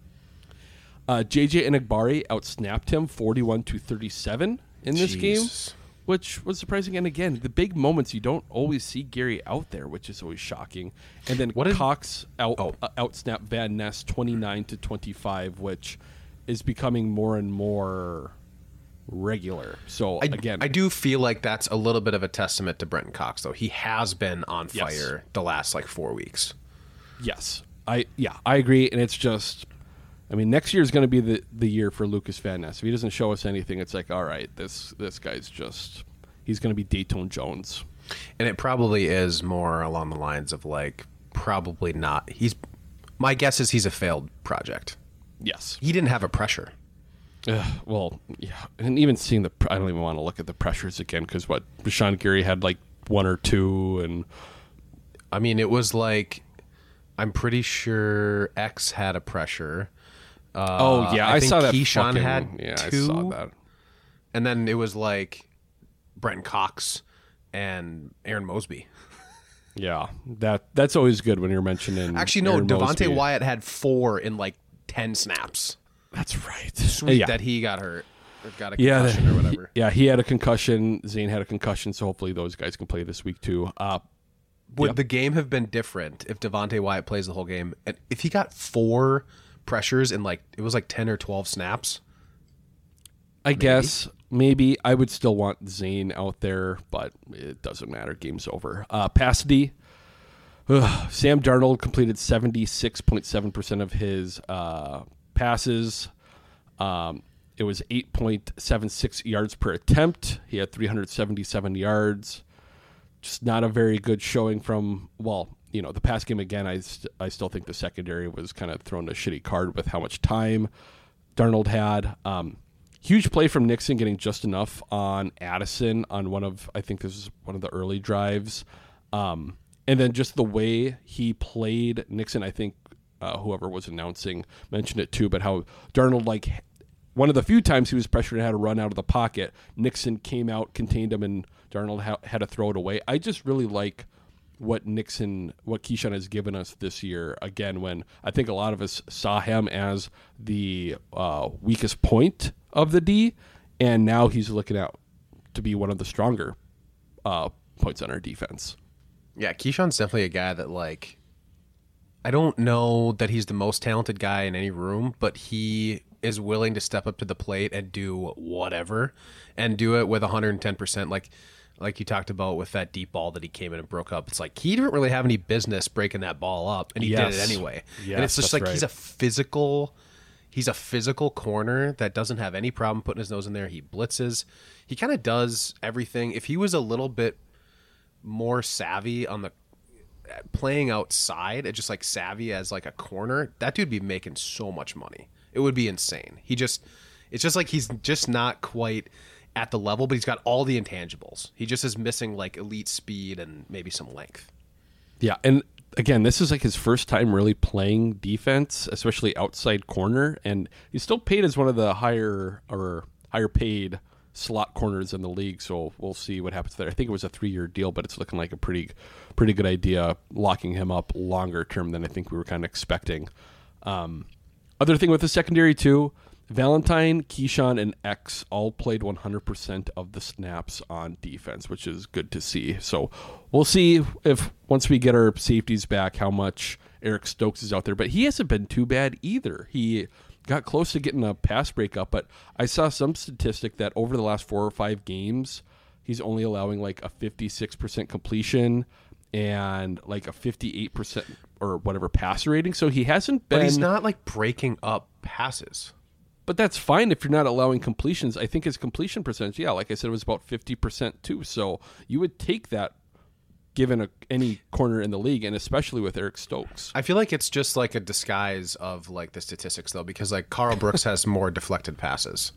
Uh, J J Enagbare outsnapped him forty-one to thirty-seven in this Jeez. game, which was surprising. And again, the big moments, you don't always see Gary out there, which is always shocking. And then what Cox did... out oh. uh, outsnapped Van Ness twenty-nine to twenty-five, which is becoming more and more regular. So I, again, I do feel like that's a little bit of a testament to Brenton Cox, though. He has been on fire yes. the last like four weeks. Yes, I yeah I agree, and it's just. I mean, next year is going to be the, the year for Lucas Van Ness. If he doesn't show us anything, it's like, all right, this this guy's just, he's going to be Dayton Jones. And it probably is more along the lines of like, probably not. He's, my guess is he's a failed project. Yes. He didn't have a pressure. Uh, well, yeah. And even seeing the, I don't even want to look at the pressures again because what, Rashawn Gary had like one or two. And I mean, it was like, I'm pretty sure X had a pressure. Uh, oh yeah, I, I saw that. Keyshawn fucking, had yeah, two, I saw that. And then it was like Brenton Cox and Aaron Mosby. Yeah, that that's always good when you're mentioning. Actually, no, Aaron Devontae Mosby. Wyatt had four in like ten snaps. That's right. Sweet yeah. that he got hurt or got a yeah, concussion that, or whatever. Yeah, he had a concussion. Zane had a concussion, so hopefully those guys can play this week too. Uh, Would yeah. the game have been different if Devontae Wyatt plays the whole game? And if he got four pressures in like it was like ten or twelve snaps, I maybe? guess maybe I would still want Zane out there, but it doesn't matter. Game's over. Uh, pass D. Ugh. Sam Darnold completed seventy-six point seven percent of his uh, passes. Um, it was eight point seven six yards per attempt. He had three hundred seventy-seven yards. Just not a very good showing from, well, you know, the pass game again, I, st- I still think the secondary was kind of thrown a shitty card with how much time Darnold had. Um, huge play from Nixon getting just enough on Addison on one of, I think this is one of the early drives. Um, and then just the way he played Nixon, I think uh, whoever was announcing mentioned it too, but how Darnold, like one of the few times he was pressured and had to run out of the pocket, Nixon came out, contained him, and Darnold ha- had to throw it away. I just really like what Nixon, what Keyshawn has given us this year. Again, when I think a lot of us saw him as the uh, weakest point of the D, and now he's looking out to be one of the stronger uh, points on our defense. Yeah, Keyshawn's definitely a guy that, like, I don't know that he's the most talented guy in any room, but he is willing to step up to the plate and do whatever, and do it with one hundred ten percent. Like, like you talked about with that deep ball that he came in and broke up. It's like he didn't really have any business breaking that ball up, and he yes. did it anyway. Yes, and it's just like right. he's a physical, he's a physical corner that doesn't have any problem putting his nose in there. He blitzes. He kind of does everything. If he was a little bit more savvy on the playing outside, just like savvy as like a corner, that dude'd be making so much money. It would be insane. He just, it's just like he's just not quite at the level, but he's got all the intangibles. He just is missing like elite speed and maybe some length. Yeah, and again, this is like his first time really playing defense, especially outside corner, and he's still paid as one of the higher or higher paid slot corners in the league. So we'll see what happens there. I think it was a three year deal, but it's looking like a pretty pretty good idea, locking him up longer term than I think we were kind of expecting. Um, other thing with the secondary too. Valentine, Keyshawn, and X all played one hundred percent of the snaps on defense, which is good to see. So we'll see if once we get our safeties back, how much Eric Stokes is out there. But he hasn't been too bad either. He got close to getting a pass breakup, but I saw some statistic that over the last four or five games, he's only allowing like a fifty-six percent completion and like a fifty-eight percent or whatever passer rating. So he hasn't been. But he's not like breaking up passes. But that's fine if you're not allowing completions. I think his completion percentage, yeah, like I said, it was about fifty percent too. So you would take that given a, any corner in the league, and especially with Eric Stokes. I feel like it's just like a disguise of like the statistics, though, because like Carl Brooks has more deflected passes.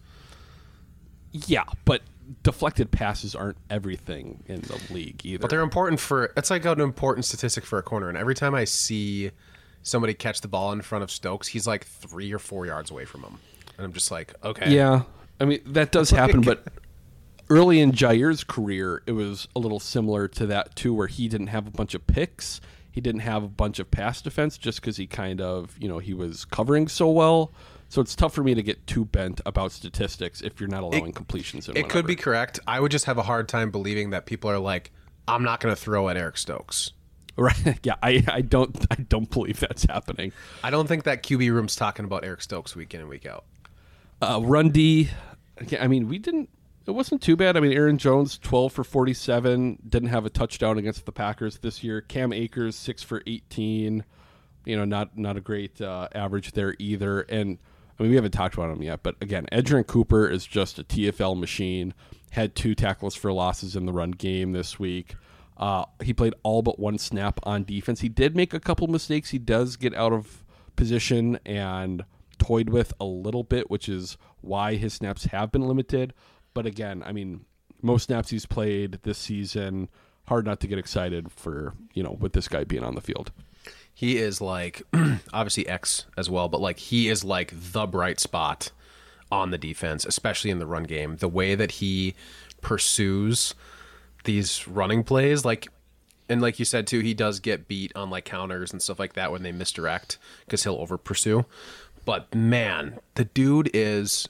Yeah, but deflected passes aren't everything in the league either. But they're important for, it's like an important statistic for a corner. And every time I see somebody catch the ball in front of Stokes, he's like three or four yards away from him. And I'm just like, okay. Yeah, I mean, that does happen, but early in Jair's career, it was a little similar to that too, where he didn't have a bunch of picks. He didn't have a bunch of pass defense just because he kind of, you know, he was covering so well. So it's tough for me to get too bent about statistics if you're not allowing it, completions. And it whatever. Could be correct. I would just have a hard time believing that people are like, I'm not going to throw at Eric Stokes. Right? Yeah, I, I don't I don't believe that's happening. I don't think that Q B room's talking about Eric Stokes week in and week out. Uh, run D, I mean, we didn't. It wasn't too bad. I mean, Aaron Jones, twelve for forty-seven, didn't have a touchdown against the Packers this year. Cam Akers, six for eighteen. You know, not not a great uh, average there either. And I mean, we haven't talked about him yet, but again, Edgerrin Cooper is just a T F L machine. Had two tackles for losses in the run game this week. Uh, he played all but one snap on defense. He did make a couple mistakes. He does get out of position and toyed with a little bit, which is why his snaps have been limited. But again, I mean, most snaps he's played this season, hard not to get excited for, you know, with this guy being on the field. He is like, obviously X as well, but like he is like the bright spot on the defense, especially in the run game. The way that he pursues these running plays, like, and like you said too, he does get beat on like counters and stuff like that when they misdirect because he'll over pursue. But man, the dude is,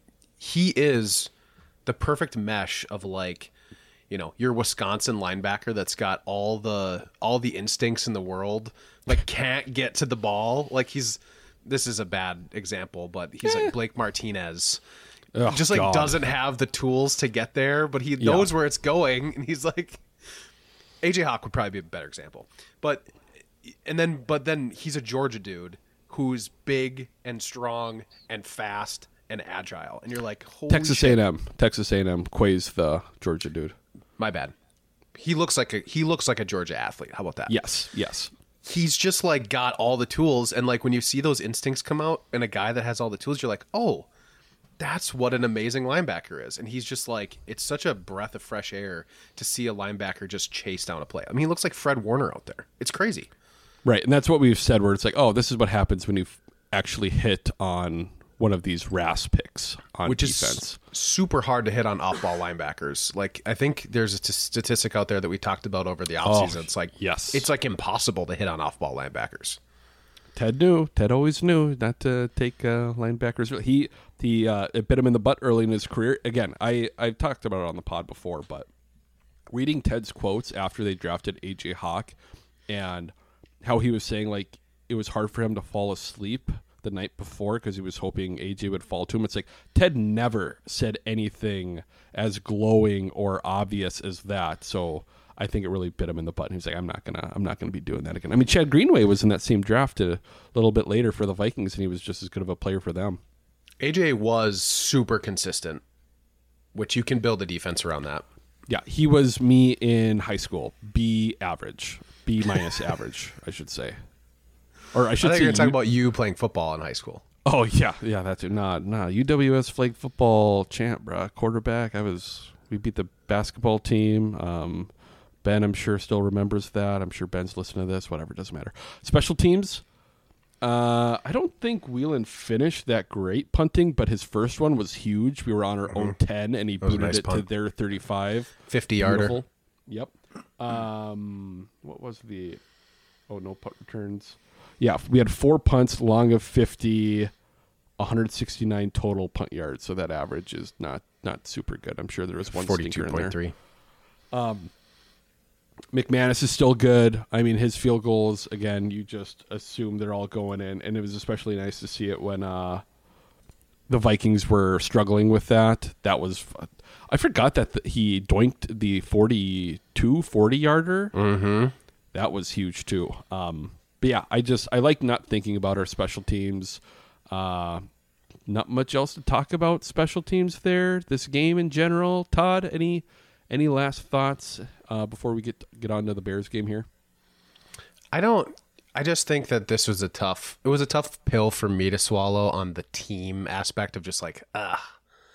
he is the perfect mesh of like, you know, your Wisconsin linebacker that's got all the all the instincts in the world, like can't get to the ball. Like he's, this is a bad example, but he's eh. like Blake Martinez. Oh, just like God. Doesn't have the tools to get there, but he yeah. knows where it's going, and he's like, A J Hawk would probably be a better example. But and then but then he's a Georgia dude who's big and strong and fast and agile, and you're like, holy Texas shit. A and M, Texas A and M, Quay's the Georgia dude. My bad. He looks like a he looks like a Georgia athlete. How about that? Yes, yes. He's just like got all the tools, and like when you see those instincts come out in a guy that has all the tools, you're like, oh, that's what an amazing linebacker is. And he's just like, it's such a breath of fresh air to see a linebacker just chase down a play. I mean, he looks like Fred Warner out there. It's crazy. Right, and that's what we've said, where it's like, oh, this is what happens when you actually hit on one of these R A S picks on Which defense. Is super hard to hit on off-ball linebackers. Like, I think there's a t- statistic out there that we talked about over the offseason. Oh, it's like, yes. It's like impossible to hit on off-ball linebackers. Ted knew. Ted always knew not to take uh, linebackers. He he uh, it bit him in the butt early in his career. Again, I I've talked about it on the pod before, but reading Ted's quotes after they drafted A J Hawk and how he was saying like it was hard for him to fall asleep the night before because he was hoping A J would fall to him. It's like Ted never said anything as glowing or obvious as that. So I think it really bit him in the butt. And he was like, I'm not gonna I'm not gonna be doing that again. I mean, Chad Greenway was in that same draft a little bit later for the Vikings, and he was just as good of a player for them. A J was super consistent, which you can build a defense around that. Yeah, he was me in high school. B average. B minus average, I should say. Or I should I think say you're talking U- about you playing football in high school. Oh yeah, yeah, that's it. Nah, nah. U W S flag football champ, bro. Quarterback. I was we beat the basketball team. Um Ben, I'm sure, still remembers that. I'm sure Ben's listening to this. Whatever, doesn't matter. Special teams. Uh, I don't think Whelan finished that great punting, but his first one was huge. We were on our mm-hmm. own ten, and he booted nice it punt. to their thirty-five. fifty-yarder. Yep. Um, what was the... Oh, no punt returns. Yeah, we had four punts, long of fifty, one hundred sixty-nine total punt yards, so that average is not, not super good. I'm sure there was one stinker in there. forty-two point three. Um, McManus is still good. I mean, his field goals, again, you just assume they're all going in. And it was especially nice to see it when uh, the Vikings were struggling with that. That was fun. I forgot that the, he doinked the forty-two, forty-yarder. Mm-hmm. that was huge too. Um, but yeah, I just I like not thinking about our special teams. Uh, not much else to talk about special teams there. This game in general, Todd. Any any last thoughts uh, before we get get on to the Bears game here? I don't. I just think that this was a tough. It was a tough pill for me to swallow on the team aspect of just like, ah,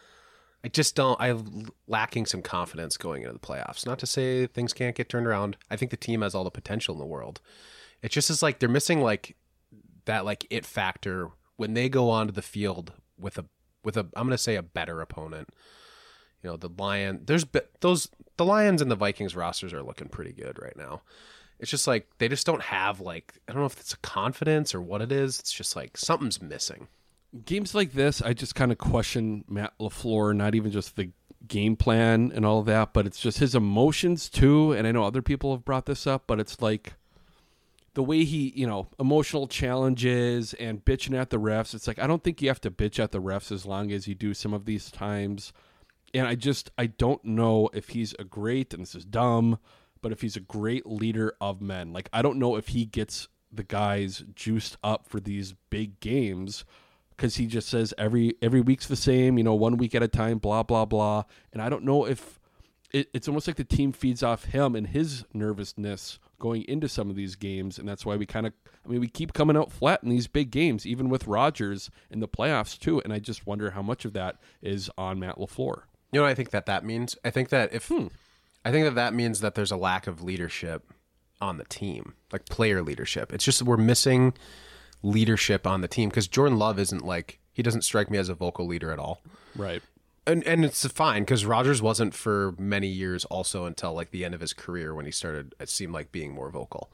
I just don't. I'm lacking some confidence going into the playoffs. Not to say things can't get turned around. I think the team has all the potential in the world. It just is like they're missing like that like it factor when they go onto the field with a with a I'm gonna say a better opponent. You know, the Lion. There's those the Lions and the Vikings rosters are looking pretty good right now. It's just like they just don't have like I don't know if it's a confidence or what it is. It's just like something's missing. Games like this, I just kind of question Matt LaFleur, not even just the game plan and all that, but it's just his emotions too. And I know other people have brought this up, but it's like the way he, you know, emotional challenges and bitching at the refs. It's like I don't think you have to bitch at the refs as long as you do some of these times. And I just I don't know if he's a great, and this is dumb, but if he's a great leader of men. Like, I don't know if he gets the guys juiced up for these big games because he just says every every week's the same, you know, one week at a time, blah, blah, blah. And I don't know if it, it's almost like the team feeds off him and his nervousness going into some of these games. And that's why we kind of, I mean, we keep coming out flat in these big games, even with Rodgers in the playoffs too. And I just wonder how much of that is on Matt LaFleur. You know what I think that that means? I think that if... Hmm. I think that that means that there's a lack of leadership on the team, like player leadership. It's just we're missing leadership on the team because Jordan Love isn't like, he doesn't strike me as a vocal leader at all. Right. And and it's fine because Rodgers wasn't for many years also until like the end of his career when he started, it seemed like being more vocal,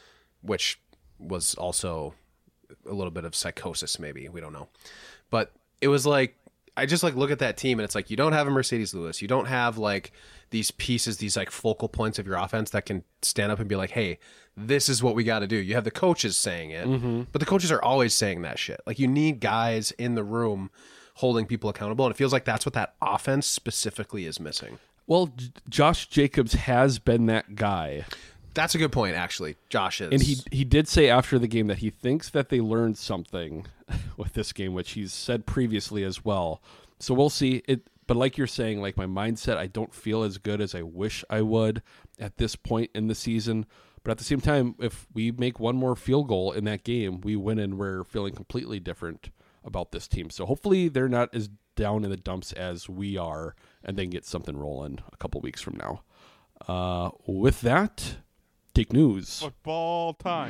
which was also a little bit of psychosis maybe. We don't know. But it was like, I just like look at that team and it's like you don't have a Mercedes Lewis. You don't have like these pieces, these like focal points of your offense that can stand up and be like, hey, this is what we got to do. You have the coaches saying it, mm-hmm. but the coaches are always saying that shit. Like you need guys in the room holding people accountable. And it feels like that's what that offense specifically is missing. Well, J- Josh Jacobs has been that guy. That's a good point, actually. Josh is. And he he did say after the game that he thinks that they learned something with this game, which he's said previously as well. So we'll see. It, but like you're saying, like my mindset, I don't feel as good as I wish I would at this point in the season. But at the same time, if we make one more field goal in that game, we win and we're feeling completely different about this team. So hopefully they're not as down in the dumps as we are and they can get something rolling a couple weeks from now. Uh, with that... Take news. Football time.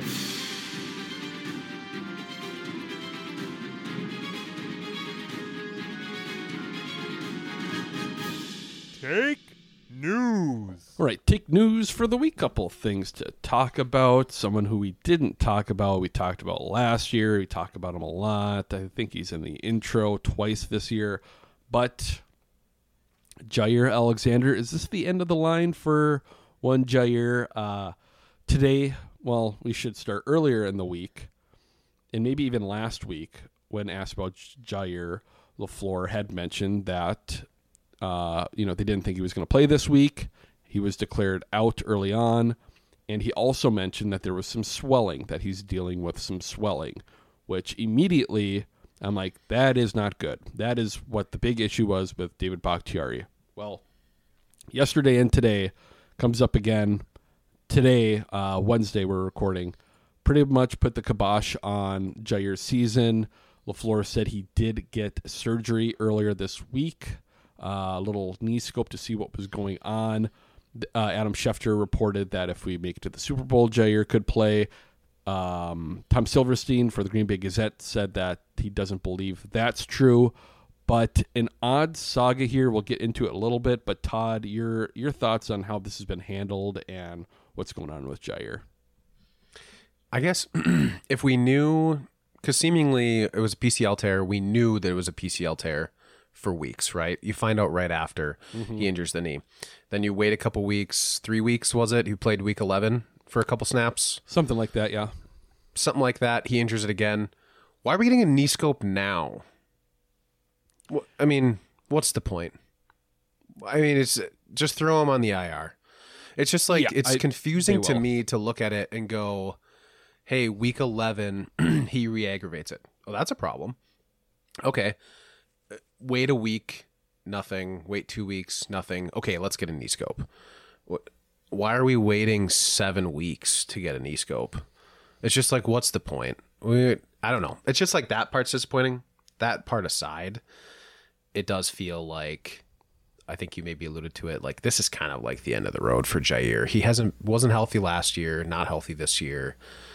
Take news. All right, take news for the week. Couple things to talk about. Someone who we didn't talk about. We talked about last year. We talked about him a lot. I think he's in the intro twice this year. But Jaire Alexander, is this the end of the line for one Jaire? Uh, Today, well, we should start earlier in the week, and maybe even last week, when asked about Jaire, LaFleur had mentioned that, uh, you know, they didn't think he was going to play this week. He was declared out early on, and he also mentioned that there was some swelling, that he's dealing with some swelling, which immediately, I'm like, that is not good. That is what the big issue was with David Bakhtiari. Well, yesterday and today comes up again. Today, uh, Wednesday, we're recording, pretty much put the kibosh on Jaire's season. LaFleur said he did get surgery earlier this week, uh, a little knee scope to see what was going on. Uh, Adam Schefter reported that if we make it to the Super Bowl, Jaire could play. Um, Tom Silverstein for the Green Bay Gazette said that he doesn't believe that's true. But an odd saga here. We'll get into it a little bit. But Todd, your your thoughts on how this has been handled and what's going on with Jaire? I guess if we knew, because seemingly it was a P C L tear, we knew that it was a P C L tear for weeks, right? You find out right after mm-hmm. he injures the knee. Then you wait a couple weeks, three weeks was it? He played week eleven for a couple snaps. Something like that, yeah. Something like that. He injures it again. Why are we getting a knee scope now? I mean, what's the point? I mean, it's just throw him on the I R. It's just like, Yeah, it's I- confusing they to will. me to look at it and go, hey, week eleven, he re-aggravates it. Well, that's a problem. Okay. Wait a week, nothing. Wait two weeks, nothing. Okay, let's get a knee scope. What? Why are we waiting seven weeks to get a knee scope? It's just like, what's the point? We, I don't know. It's just like that part's disappointing. That part aside, it does feel like, I think you maybe alluded to it, like this is kind of like the end of the road for Jair. He hasn't wasn't healthy last year, not healthy this year.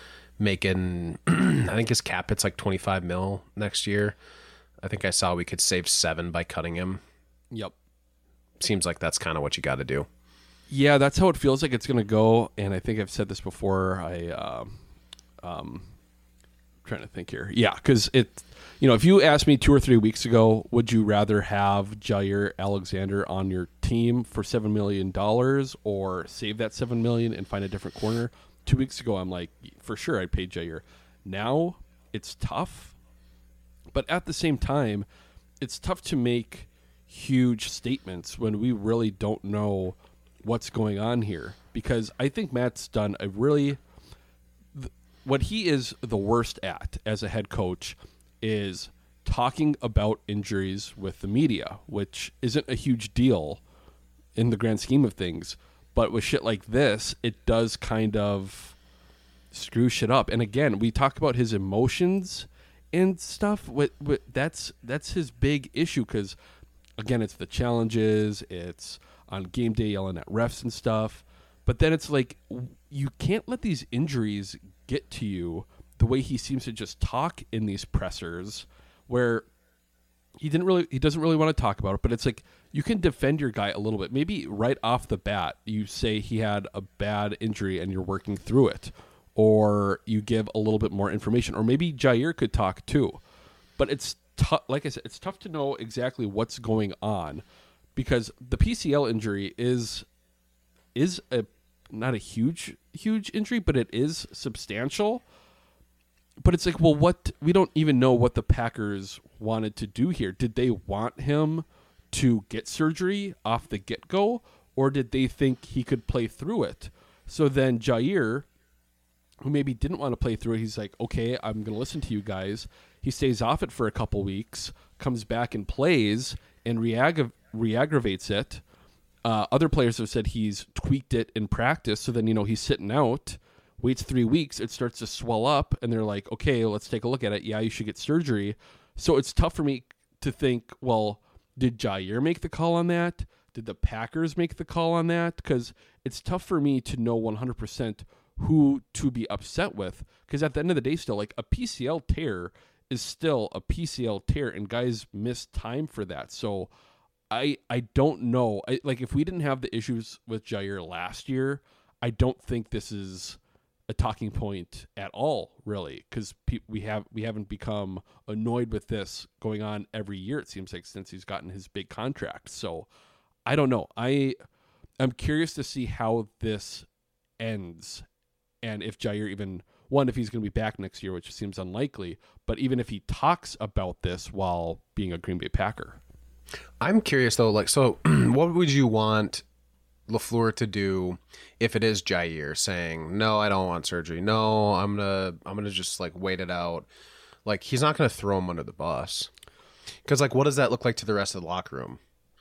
Making, I think his cap hits like twenty-five mil next year. I think I saw we could save seven by cutting him. Yep. Seems like that's kind of what you got to do. Yeah, that's how it feels like it's going to go. And I think I've said this before. I, um, um, trying to think here. Yeah, because it, you know, if you asked me two or three weeks ago, would you rather have Jair Alexander on your team for seven million dollars or save that seven million dollars and find a different corner? Two weeks ago, I'm like, for sure, I'd pay Jair. Now, it's tough. But at the same time, it's tough to make huge statements when we really don't know what's going on here, because I think Matt's done a really th- what he is the worst at as a head coach is talking about injuries with the media, which isn't a huge deal in the grand scheme of things, but with shit like this, it does kind of screw shit up. And again, we talk about his emotions and stuff. With, with that's that's his big issue, because again, it's the challenges, it's on game day yelling at refs and stuff. But then it's like, you can't let these injuries get to you the way he seems to just talk in these pressers, where he didn't really, he doesn't really want to talk about it. But it's like, you can defend your guy a little bit. Maybe right off the bat, you say he had a bad injury and you're working through it, or you give a little bit more information, or maybe Jair could talk too. But it's tough. Like I said, it's tough to know exactly what's going on, because the P C L injury is is a not a huge huge injury, but it is substantial. But it's like, well, what, we don't even know what the Packers wanted to do here. Did they want him to get surgery off the get-go, or did they think he could play through it? So then Jair, who maybe didn't want to play through it, he's like, okay, I'm going to listen to you guys. He stays off it for a couple weeks, comes back and plays, and reagg- re-aggravates it. Uh, other players have said he's tweaked it in practice, so then, you know, he's sitting out, waits three weeks, it starts to swell up, and they're like, okay, let's take a look at it. Yeah, you should get surgery. So it's tough for me to think, well, did Jair make the call on that? Did the Packers make the call on that? Because it's tough for me to know one hundred percent who to be upset with, because at the end of the day, still, like, a P C L tear is still a P C L tear, and guys miss time for that. So I I don't know. I, like, if we didn't have the issues with Jair last year, I don't think this is a talking point at all, really, because pe- we have we haven't become annoyed with this going on every year, it seems like, since he's gotten his big contract. So I don't know. I I'm curious to see how this ends, and if Jair even, one, if he's going to be back next year, which seems unlikely, but even if he talks about this while being a Green Bay Packer. I'm curious though, like, so what would you want LaFleur to do if it is Jair saying, no, I don't want surgery. No, I'm gonna I'm gonna just like wait it out. Like, he's not gonna throw him under the bus, because like, what does that look like to the rest of the locker room?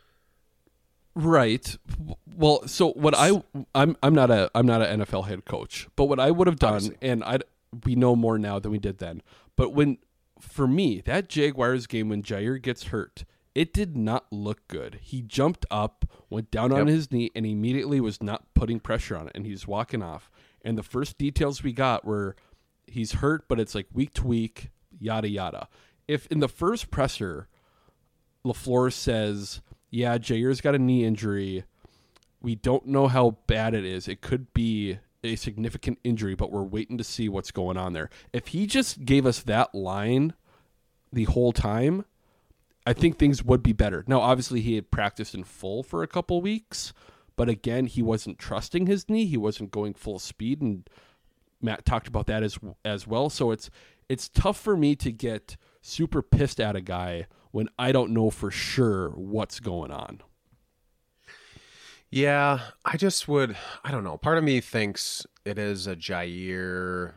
Right. Well, so what I I'm I'm not a I'm not an N F L head coach, but what I would have done, Obviously. and I we know more now than we did then. But when, for me, that Jaguars game when Jair gets hurt, it did not look good. He jumped up, went down on Yep. his knee, and immediately was not putting pressure on it, and he's walking off. And the first details we got were he's hurt, but it's like week to week, yada yada. If in the first presser, LaFleur says, yeah, Jair's got a knee injury, we don't know how bad it is, it could be a significant injury, but we're waiting to see what's going on there. If he just gave us that line the whole time, I think things would be better. Now, obviously, he had practiced in full for a couple weeks, but again, he wasn't trusting his knee. He wasn't going full speed, and Matt talked about that as as well. So it's it's tough for me to get super pissed at a guy when I don't know for sure what's going on. Yeah, I just would, I don't know. Part of me thinks it is a Jair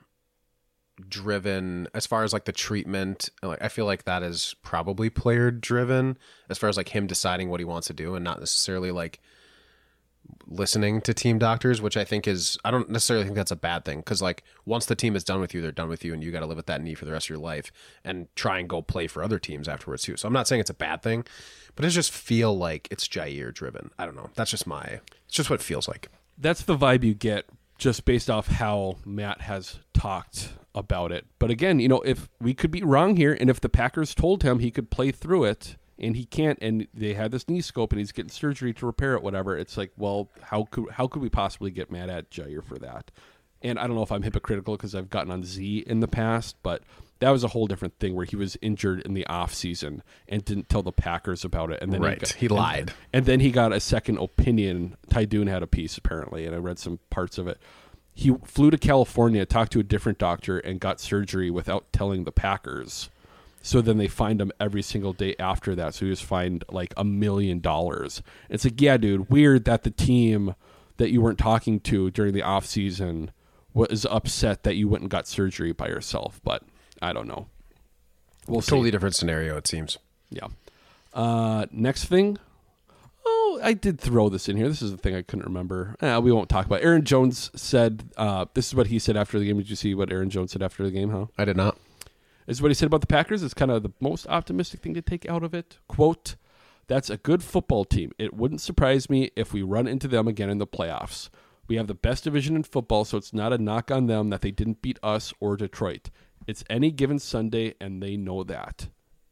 driven as far as like the treatment. Like I feel like that is probably player driven as far as like him deciding what he wants to do and not necessarily like listening to team doctors, which I think is, I don't necessarily think that's a bad thing, because like once the team is done with you, they're done with you, and you got to live with that knee for the rest of your life and try and go play for other teams afterwards too. So I'm not saying it's a bad thing, but it just feel like it's Jair driven. I don't know. That's just my, it's just what it feels like. That's the vibe you get just based off how Matt has talked about it. But again, you know, if we could be wrong here, and if the Packers told him he could play through it and he can't, and they had this knee scope and he's getting surgery to repair it, whatever, it's like, well, how could how could we possibly get mad at Jair for that? And I don't know if I'm hypocritical because I've gotten on Z in the past, but that was a whole different thing where he was injured in the off season and didn't tell the Packers about it. And then right. he, got, he lied. And, and then he got a second opinion. Ty Dune had a piece apparently, and I read some parts of it. He flew to California, talked to a different doctor, and got surgery without telling the Packers. So then they fined him every single day after that. So he was fined like a million dollars. It's like, yeah, dude, weird that the team that you weren't talking to during the off season was upset that you went and got surgery by yourself. But I don't know. We'll totally see. Different scenario, it seems. Yeah. Uh, next thing. Oh, I did throw this in here. This is the thing I couldn't remember. Eh, we won't talk about it. Aaron Jones said, uh, this is what he said after the game. Did you see what Aaron Jones said after the game, huh? I did not. This is what he said about the Packers. It's kind of the most optimistic thing to take out of it. Quote, "That's a good football team. It wouldn't surprise me if we run into them again in the playoffs. We have the best division in football, so it's not a knock on them that they didn't beat us or Detroit. It's any given Sunday, and they know that."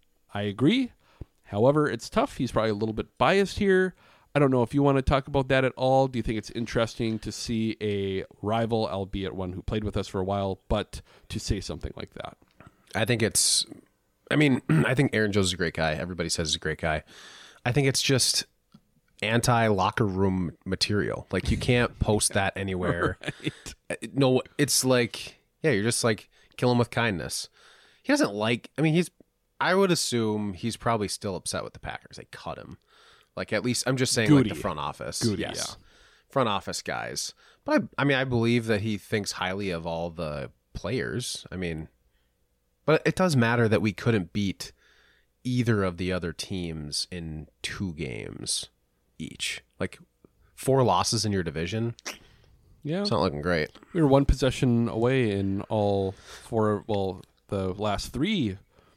I agree. However, it's tough. He's probably a little bit biased here. I don't know if you want to talk about that at all. Do you think it's interesting to see a rival, albeit one who played with us for a while, but to say something like that? I think it's, I mean, I think Aaron Jones is a great guy. Everybody says he's a great guy. I think it's just anti-locker room material. Like, you can't post that anywhere. Right. No, it's like, yeah, you're just like, kill him with kindness. He doesn't like, I mean, he's, I would assume he's probably still upset with the Packers. They cut him. Like, at least, I'm just saying, Goody. like, the front office. Goody, yes. Yeah. Front office guys. But, I, I mean, I believe that he thinks highly of all the players. I mean... But it does matter that we couldn't beat either of the other teams in two games each. Like, four losses in your division. Yeah. It's not looking great. We were one possession away in all four, well, the last three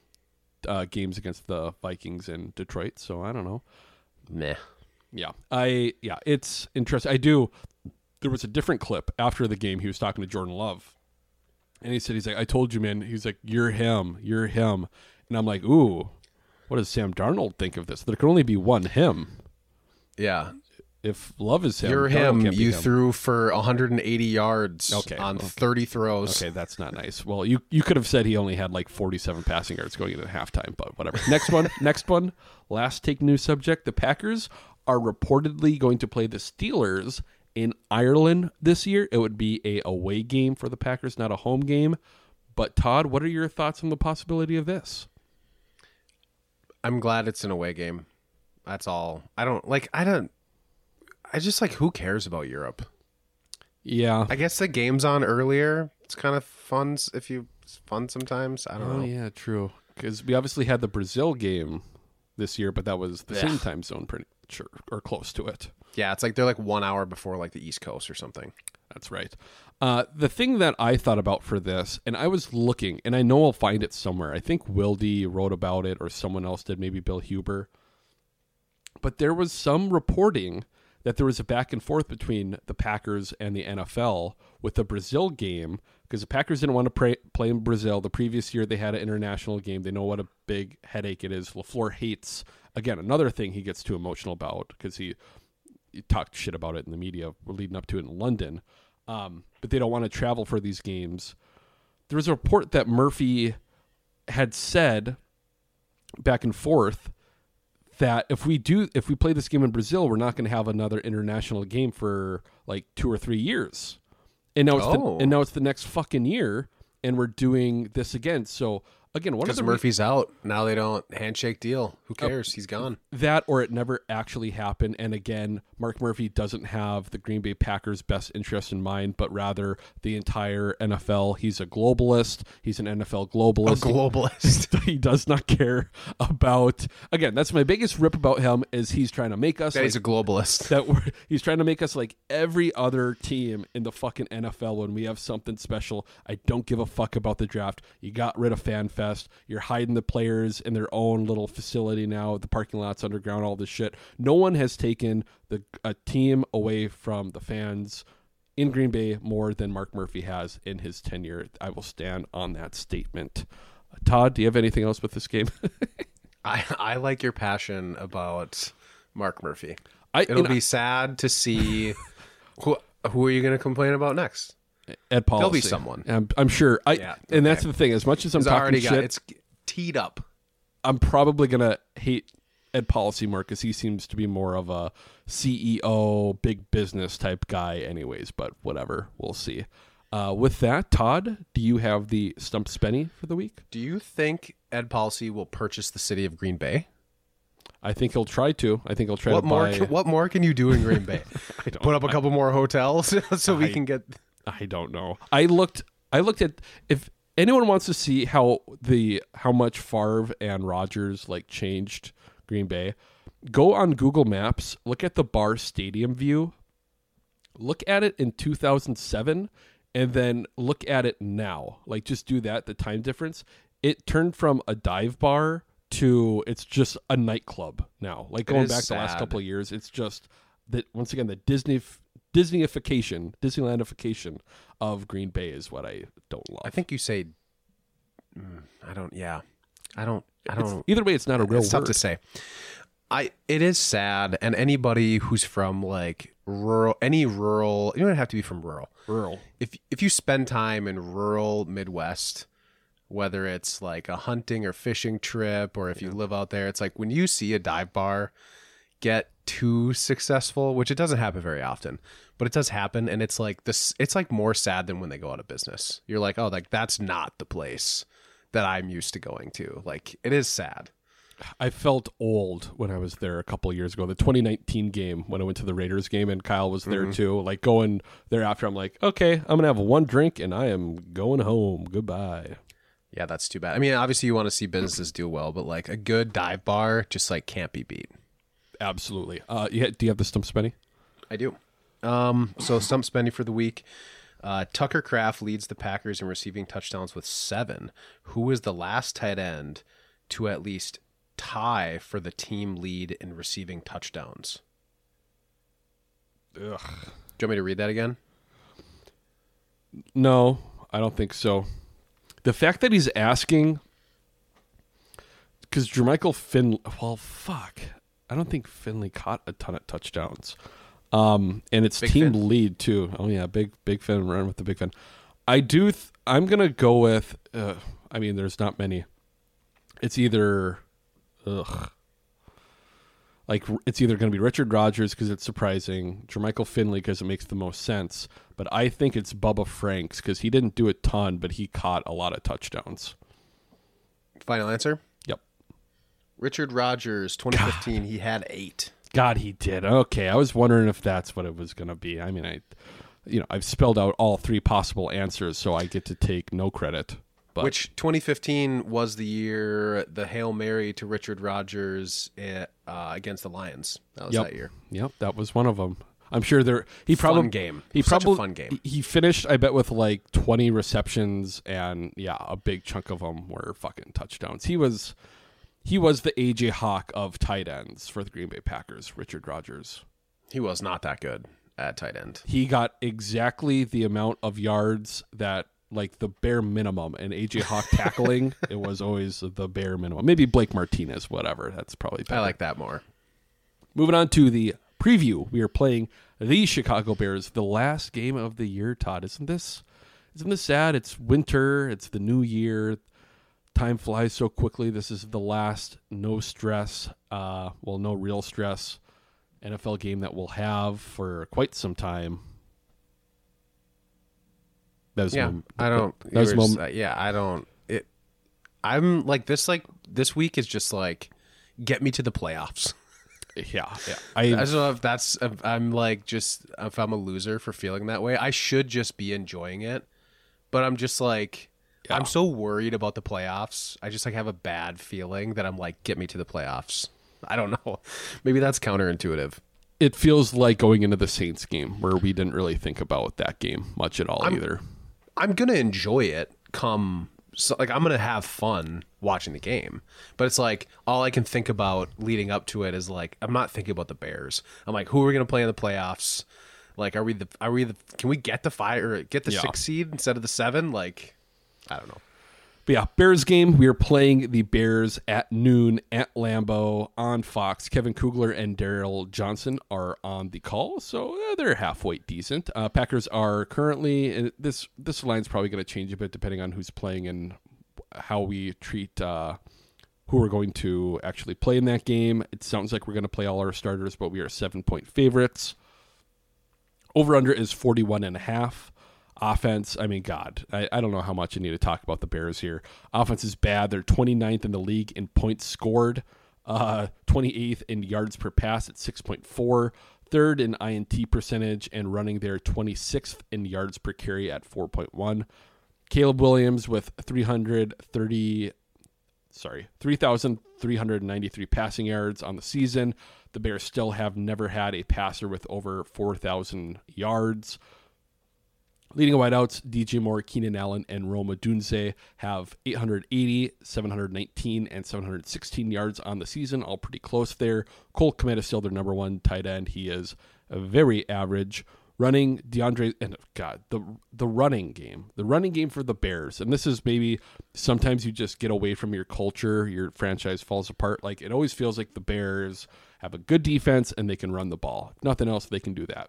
uh, games against the Vikings and Detroit. So I don't know. Meh. Yeah. I, yeah, it's interesting. I do. There was a different clip after the game. He was talking to Jordan Love. And he said, he's like, I told you, man. He's like, you're him. You're him. And I'm like, ooh, what does Sam Darnold think of this? There can only be one him. Yeah. If Love is him, you're Darnold him. can't be You him. threw for one hundred eighty yards okay, on okay. thirty throws. Okay, that's not nice. Well, you, you could have said he only had like forty-seven passing yards going into halftime, but whatever. Next one. Next one. Last take news subject. The Packers are reportedly going to play the Steelers in Ireland this year. It would be a away game for the Packers, not a home game. But Todd, what are your thoughts on the possibility of this? I'm glad it's an away game. That's all. I don't like, I don't, I just like, who cares about Europe? Yeah. I guess the game's on earlier. It's kind of fun if you, it's fun sometimes. I don't oh, know. yeah, true. Because we obviously had the Brazil game this year, but that was the yeah. same time zone, pretty sure, or close to it. Yeah, it's like they're like one hour before like the East Coast or something. That's right. Uh, the thing that I thought about for this, and I was looking, and I know I'll find it somewhere. I think Wildy wrote about it, or someone else did, maybe Bill Huber. But there was some reporting that there was a back and forth between the Packers and the N F L with the Brazil game, because the Packers didn't want to play, play in Brazil. The previous year they had an international game. They know what a big headache it is. LaFleur hates, again, another thing he gets too emotional about, because he... He talked shit about it in the media leading up to it in London, um, but they don't want to travel for these games. There was a report that Murphy had said back and forth that if we do, if we play this game in Brazil, we're not going to have another international game for like two or three years. And now it's oh. the, and now it's the next fucking year, and we're doing this again. So again, one of the Murphy's re- out now, they don't handshake deal. Who cares? Uh, He's gone. That or it never actually happened, and again. Mark Murphy doesn't have the Green Bay Packers' best interest in mind, but rather the entire N F L. He's a globalist. He's an N F L globalist. A globalist. He, he does not care about. Again, that's my biggest rip about him is he's trying to make us. That like, he's a globalist. That we're, he's trying to make us like every other team in the fucking N F L when we have something special. I don't give a fuck about the draft. You got rid of FanFest. You're hiding the players in their own little facility now. The parking lots underground, all this shit. No one has taken the a team away from the fans in Green Bay more than Mark Murphy has in his tenure. I will stand on that statement. Uh, Todd, do you have anything else with this game? I I like your passion about Mark Murphy. I, It'll be I, sad to see who who are you going to complain about next? Ed Policy. There'll be someone. I'm, I'm sure. I Yeah, and okay. that's the thing. As much as I'm He's talking already shit, got it's teed up. I'm probably gonna hate Ed Policy more because he seems to be more of a C E O, big business type guy, anyways. But whatever, we'll see. Uh, with that, Todd, do you have the Stump Spenny for the week? Do you think Ed Policy will purchase the city of Green Bay? I think he'll try to. I think he'll try What to more? buy. Can, what more can you do in Green Bay? I don't, Put up a couple more hotels so we I- can get. I don't know. I looked. I looked at if anyone wants to see how the how much Favre and Rodgers like changed Green Bay. Go on Google Maps. Look at the Bar Stadium view. Look at it in two thousand seven, and then look at it now. Like just do that. The time difference. It turned from a dive bar to it's just a nightclub now. Like going is back the last sad. couple of years, it's just that once again the Disney Disneyification, Disneylandification of Green Bay is what I don't love. I think you say. Mm, I don't. Yeah, I don't. I It's- don't. either way, it's not a real It's word. tough to say. I. It is sad, and anybody who's from like rural, any rural, you don't have to be from rural. Rural. If if you spend time in rural Midwest, whether it's like a hunting or fishing trip, or if you live out there, it's like when you see a dive bar get too successful, which it doesn't happen very often, but it does happen, and it's like this. It's like more sad than when they go out of business. You're like, oh, like that's not the place that I'm used to going to. Like it is sad. I felt old when I was there a couple of years ago. The twenty nineteen game when I went to the Raiders game and Kyle was there Mm-hmm. too. Like going thereafter, I'm like, okay, I'm gonna have one drink and I am going home. Goodbye. Yeah, that's too bad. I mean, obviously you want to see businesses do well, but like a good dive bar just like can't be beat. Absolutely. Uh, you, do you have the Stump Spenny? I do. Um, so stump spending for the week. Uh, Tucker Kraft leads the Packers in receiving touchdowns with seven. Who is the last tight end to at least tie for the team lead in receiving touchdowns? Ugh. Do you want me to read that again? No, I don't think so. The fact that he's asking, because Jermichael Finley, well, fuck. I don't think Finley caught a ton of touchdowns. Um, and it's Big team Fin. lead too. Oh yeah, big big Fin, run with the big Fin. I do. Th- I'm gonna go with. Uh, I mean, there's not many. It's either, ugh. Like it's either gonna be Richard Rodgers because it's surprising, Jermichael Finley because it makes the most sense. But I think it's Bubba Franks because he didn't do a ton, but he caught a lot of touchdowns. Final answer? Yep. Richard Rodgers, twenty fifteen, he had eight. God, he did. Okay, I was wondering if that's what it was going to be. I mean, I, you know, I've spelled out all three possible answers, so I get to take no credit. But Which twenty fifteen was the year the Hail Mary to Richard Rodgers uh, against the Lions. That was yep, that year. Yep, that was one of them. I'm sure there. He Fun probably game. He Such a probably fun game. He finished, I bet, with like twenty receptions, and yeah, a big chunk of them were fucking touchdowns. He was. He was the A J Hawk of tight ends for the Green Bay Packers, Richard Rodgers. He was not that good at tight end. He got exactly the amount of yards that, like, the bare minimum. And A J Hawk tackling, it was always the bare minimum. Maybe Blake Martinez, whatever. That's probably better. I like that more. Moving on to the preview. We are playing the Chicago Bears, the last game of the year, Todd. Isn't this, isn't this sad? It's winter. It's the new year. Time flies so quickly. This is the last no stress, uh, well, no real stress N F L game that we'll have for quite some time. That was Yeah, mom- I don't. That was you were mom- just- uh, yeah, I don't. It. I'm like this. Like this week is just like get me to the playoffs. Yeah, yeah. I, I, I don't know if that's. If I'm like just if I'm a loser for feeling that way. I should just be enjoying it, but I'm just like yeah. I'm so worried about the playoffs. I just like have a bad feeling that I'm like, get me to the playoffs. I don't know. Maybe that's counterintuitive. It feels like going into the Saints game where we didn't really think about that game much at all I'm, either. I'm gonna enjoy it. Come. So, like I'm gonna have fun watching the game, but it's like all I can think about leading up to it is like I'm not thinking about the Bears. I'm like, who are we gonna play in the playoffs? Like, are we the are we the can we get the five or get the yeah. six seed instead of the seven? Like, I don't know. But yeah, Bears game. We are playing the Bears at noon at Lambeau on Fox. Kevin Kugler and Daryl Johnson are on the call, so uh, they're halfway decent. Uh, Packers are currently this. This line's probably going to change a bit depending on who's playing and how we treat uh, who we're going to actually play in that game. It sounds like we're going to play all our starters, but we are seven point favorites. Over under is forty-one and a half. Offense, I mean, God, I, I don't know how much I need to talk about the Bears here. Offense is bad. They're twenty-ninth in the league in points scored, uh, twenty-eighth in yards per pass at six point four, third in I N T percentage, and running there twenty-sixth in yards per carry at four point one. Caleb Williams with three hundred thirty, sorry, three thousand three hundred ninety-three passing yards on the season. The Bears still have never had a passer with over four thousand yards. Leading wideouts, D J Moore, Keenan Allen, and Rome Odunze have eight hundred eighty, seven hundred nineteen, and seven hundred sixteen yards on the season, all pretty close there. Cole Kmet is still their number one tight end. He is a very average. Running, DeAndre, and God, the the running game. The running game for the Bears, and this is maybe sometimes you just get away from your culture, your franchise falls apart. Like, it always feels like the Bears have a good defense and they can run the ball. If nothing else, they can do that.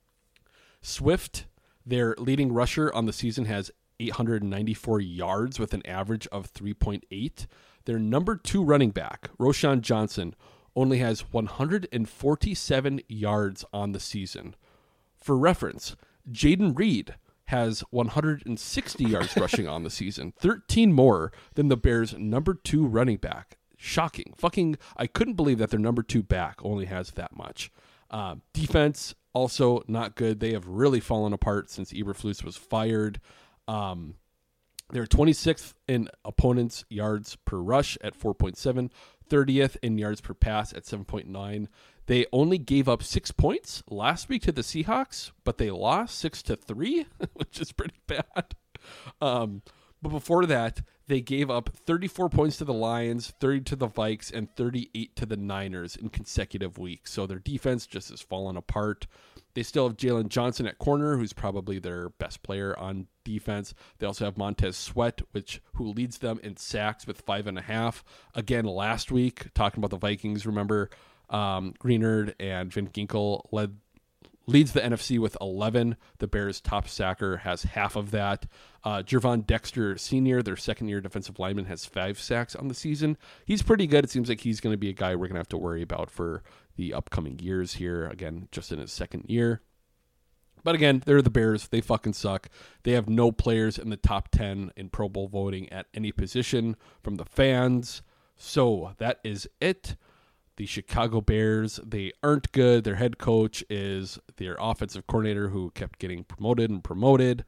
Swift, their leading rusher on the season, has eight hundred ninety-four yards with an average of three point eight. Their number two running back, Roschon Johnson, only has one hundred forty-seven yards on the season. For reference, Jaden Reed has one hundred sixty yards rushing on the season, thirteen more than the Bears' number two running back. Shocking. Fucking, I couldn't believe that their number two back only has that much. Uh, defense, also not good. They have really fallen apart since Eberflus was fired. Um, they're twenty-sixth in opponents' yards per rush at four point seven, thirtieth in yards per pass at seven point nine. They only gave up six points last week to the Seahawks, but they lost six to three, which is pretty bad. Um, but before that, they gave up thirty-four points to the Lions, thirty to the Vikes, and thirty-eight to the Niners in consecutive weeks. So their defense just has fallen apart. They still have Jalen Johnson at corner, who's probably their best player on defense. They also have Montez Sweat, which who leads them in sacks with five and a half. Again, last week, talking about the Vikings, remember, um, Greenard and Vin Ginkel led leads the N F C with eleven. The Bears' top sacker has half of that. Uh, Gervon Dexter Senior, their second-year defensive lineman, has five sacks on the season. He's pretty good. It seems like he's going to be a guy we're going to have to worry about for the upcoming years here. Again, just in his second year. But again, they're the Bears. They fucking suck. They have no players in the top ten in Pro Bowl voting at any position from the fans. So that is it. The Chicago Bears, they aren't good. Their head coach is their offensive coordinator who kept getting promoted and promoted.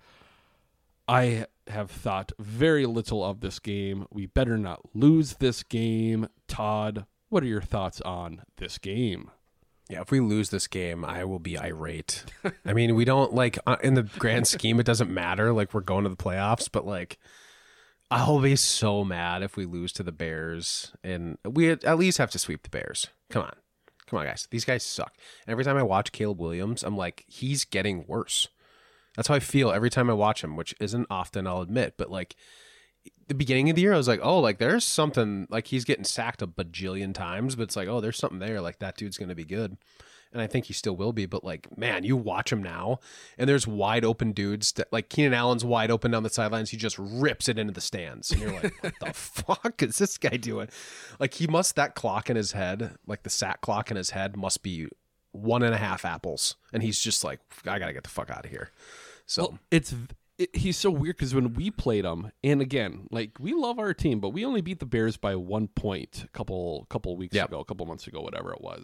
I have thought very little of this game. We better not lose this game. Todd, what are your thoughts on this game? Yeah, if we lose this game, I will be irate. I mean, we don't, like, uh, in the grand scheme, it doesn't matter. Like, we're going to the playoffs, but, like, I'll be so mad if we lose to the Bears, and we at least have to sweep the Bears. Come on. Come on, guys. These guys suck. And every time I watch Caleb Williams, I'm like, he's getting worse. That's how I feel every time I watch him, which isn't often, I'll admit. But, like, the beginning of the year, I was like, oh, like, there's something, like, he's getting sacked a bajillion times, but it's like, oh, there's something there. Like, that dude's going to be good. And I think he still will be, but, like, man, you watch him now, and there's wide open dudes that, like, Keenan Allen's wide open down the sidelines. He just rips it into the stands. And you're like, what the fuck is this guy doing? Like, he must, that clock in his head, like the sack clock in his head must be one and a half apples. And he's just like, I got to get the fuck out of here. So well, it's, it, he's so weird because when we played him, and again, like, we love our team, but we only beat the Bears by one point a couple, couple weeks yep. ago, a couple months ago, whatever it was.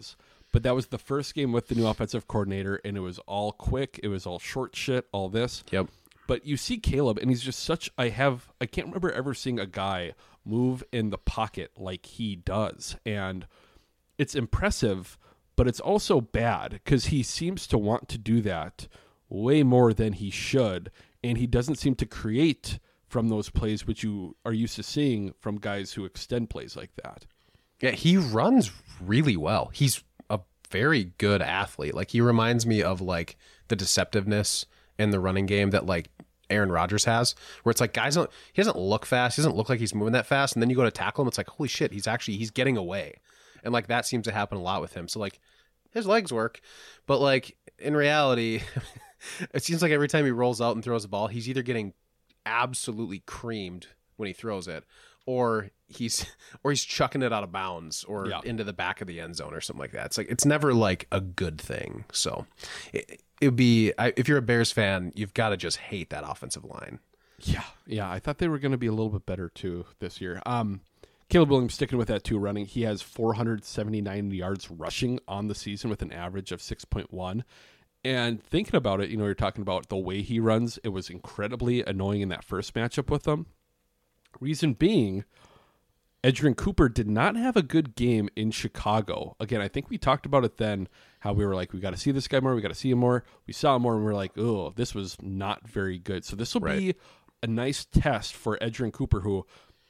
but that was the first game with the new offensive coordinator, and it was all quick. It was all short shit, all this. Yep. But you see Caleb, and he's just such, I have, I can't remember ever seeing a guy move in the pocket like he does. And it's impressive, but it's also bad because he seems to want to do that way more than he should. And he doesn't seem to create from those plays, which you are used to seeing from guys who extend plays like that. Yeah, he runs really well. He's a very good athlete. Like, he reminds me of like the deceptiveness in the running game that like Aaron Rodgers has, where it's like guys don't, he doesn't look fast. He doesn't look like he's moving that fast. And then you go to tackle him. It's like, holy shit, he's actually, he's getting away. And like, that seems to happen a lot with him. So like his legs work, but like in reality, it seems like every time he rolls out and throws the ball, he's either getting absolutely creamed when he throws it, or he's or he's chucking it out of bounds or yeah. into the back of the end zone or something like that. It's like, it's never like a good thing. So it would be, if you're a Bears fan, you've got to just hate that offensive line. Yeah, yeah. I thought they were going to be a little bit better too this year. Um, Caleb Williams sticking with that too, running. He has four hundred seventy-nine yards rushing on the season with an average of six point one. And thinking about it, you know, you're talking about the way he runs. It was incredibly annoying in that first matchup with them. Reason being, Edgerrin Cooper did not have a good game in Chicago. Again, I think we talked about it then, how we were like, we got to see this guy more, we got to see him more. We saw him more, and we we're like, oh, this was not very good. So this will right. be a nice test for Edgerrin Cooper, who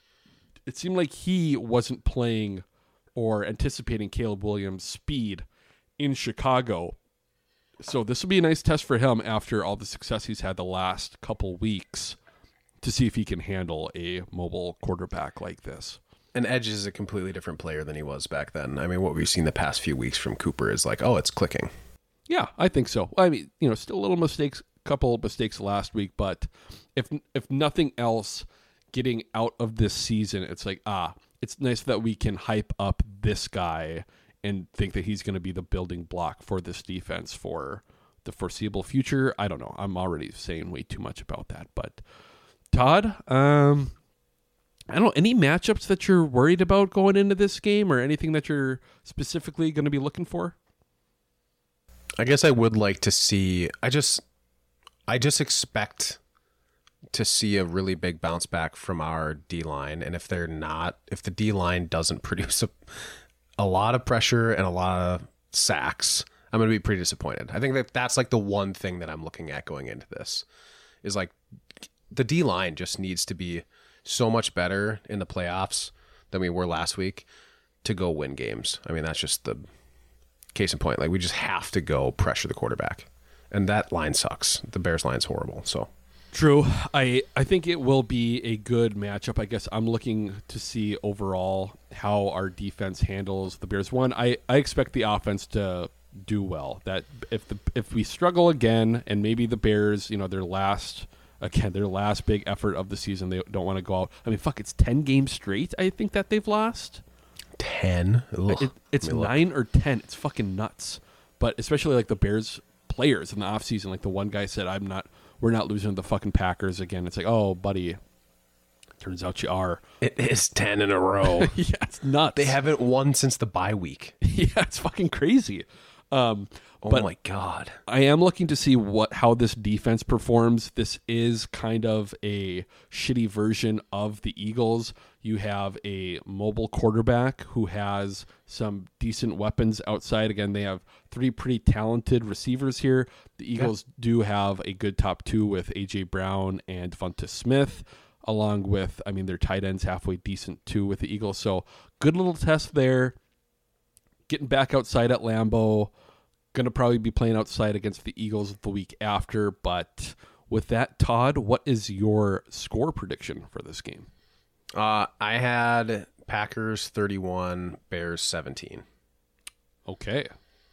it seemed like he wasn't playing or anticipating Caleb Williams' speed in Chicago. So this will be a nice test for him after all the success he's had the last couple weeks to see if he can handle a mobile quarterback like this. And Edge is a completely different player than he was back then. I mean, what we've seen the past few weeks from Cooper is like, oh, it's clicking. Yeah, I think so. I mean, you know, still little mistakes, couple of mistakes last week, but if if nothing else, getting out of this season, it's like, ah, it's nice that we can hype up this guy and think that he's going to be the building block for this defense for the foreseeable future. I don't know. I'm already saying way too much about that. But Todd, um, I don't know, any matchups that you're worried about going into this game or anything that you're specifically going to be looking for? I guess I would like to see, I just, I just expect to see a really big bounce back from our D-line. And if they're not, if the D-line doesn't produce a, a lot of pressure and a lot of sacks, I'm going to be pretty disappointed. I think that that's like the one thing that I'm looking at going into this is like the D-line just needs to be so much better in the playoffs than we were last week to go win games. I mean, that's just the case in point. Like, we just have to go pressure the quarterback. And that line sucks. The Bears line's horrible. So true. I, I think it will be a good matchup. I guess I'm looking to see overall how our defense handles the Bears. One, I, I expect the offense to do well. That if the if we struggle again, and maybe the Bears, you know, their last again their last big effort of the season, they don't want to go out. I mean, fuck, it's ten games straight, I think, that they've lost. Ten? It, it's nine or ten. It's fucking nuts. But especially like the Bears players in the offseason, like the one guy said, I'm not we're not losing to the fucking Packers again. It's like, oh, buddy, turns out you are. It is ten in a row. Yeah, it's nuts. They haven't won since the bye week. Yeah, it's fucking crazy. Um, oh but my God. I am looking to see what how this defense performs. This is kind of a shitty version of the Eagles. You have a mobile quarterback who has some decent weapons outside. Again, they have three pretty talented receivers here. The Eagles yeah. do have a good top two with A J Brown and Devonta Smith, along with, I mean, their tight ends halfway decent too with the Eagles. So good little test there. Getting back outside at Lambeau. Going to probably be playing outside against the Eagles the week after. But with that, Todd, what is your score prediction for this game? Uh, I had Packers thirty-one, Bears seventeen. Okay.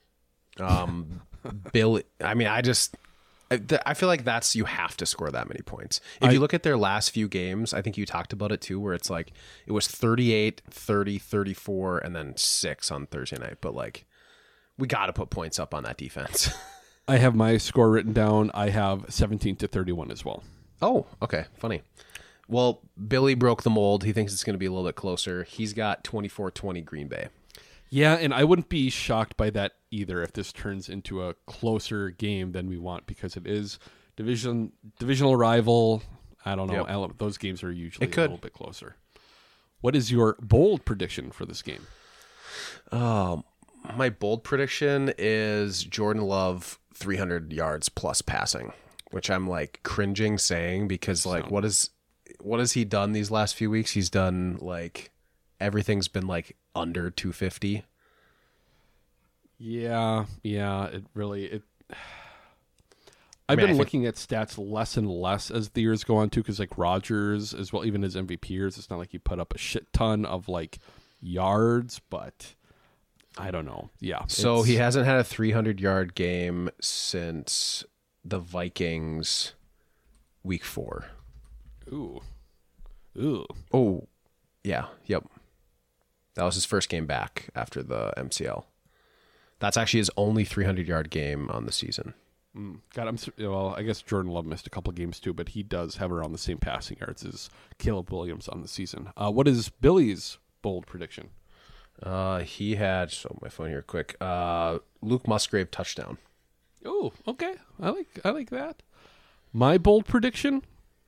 Um, Bill, I mean, I just, I feel like that's, you have to score that many points. If I, you look at their last few games, I think you talked about it too, where it's like, it was thirty-eight, thirty, thirty-four, and then six on Thursday night. But like, we got to put points up on that defense. I have my score written down. I have seventeen to thirty-one as well. Oh, okay. Funny. Well, Billy broke the mold. He thinks it's going to be a little bit closer. He's got twenty-four twenty Green Bay. Yeah, and I wouldn't be shocked by that either if this turns into a closer game than we want, because it is division divisional rival. I don't know. Yep. Those games are usually It a could. little bit closer. What is your bold prediction for this game? Um, my bold prediction is Jordan Love three hundred yards plus passing, which I'm like cringing saying because like So- what is what has he done these last few weeks? He's done like everything's been like under two fifty. Yeah, yeah, it really it. I've mean, I been think- looking at stats less and less as the years go on too, because like Rodgers as well, even his M V P years, it's not like he put up a shit ton of like yards, but I don't know. Yeah, So it's- he hasn't had a three hundred yard game since the Vikings week four. Ooh, ooh. Oh, yeah, yep. That was his first game back after the M C L. That's actually his only three hundred yard game on the season. Mm. God, I'm sur- well. I guess Jordan Love missed a couple games too, but he does have around the same passing yards as Caleb Williams on the season. Uh, what is Billy's bold prediction? Uh, he had, so my phone here quick, uh, Luke Musgrave touchdown. Oh, okay. I like I like that. My bold prediction.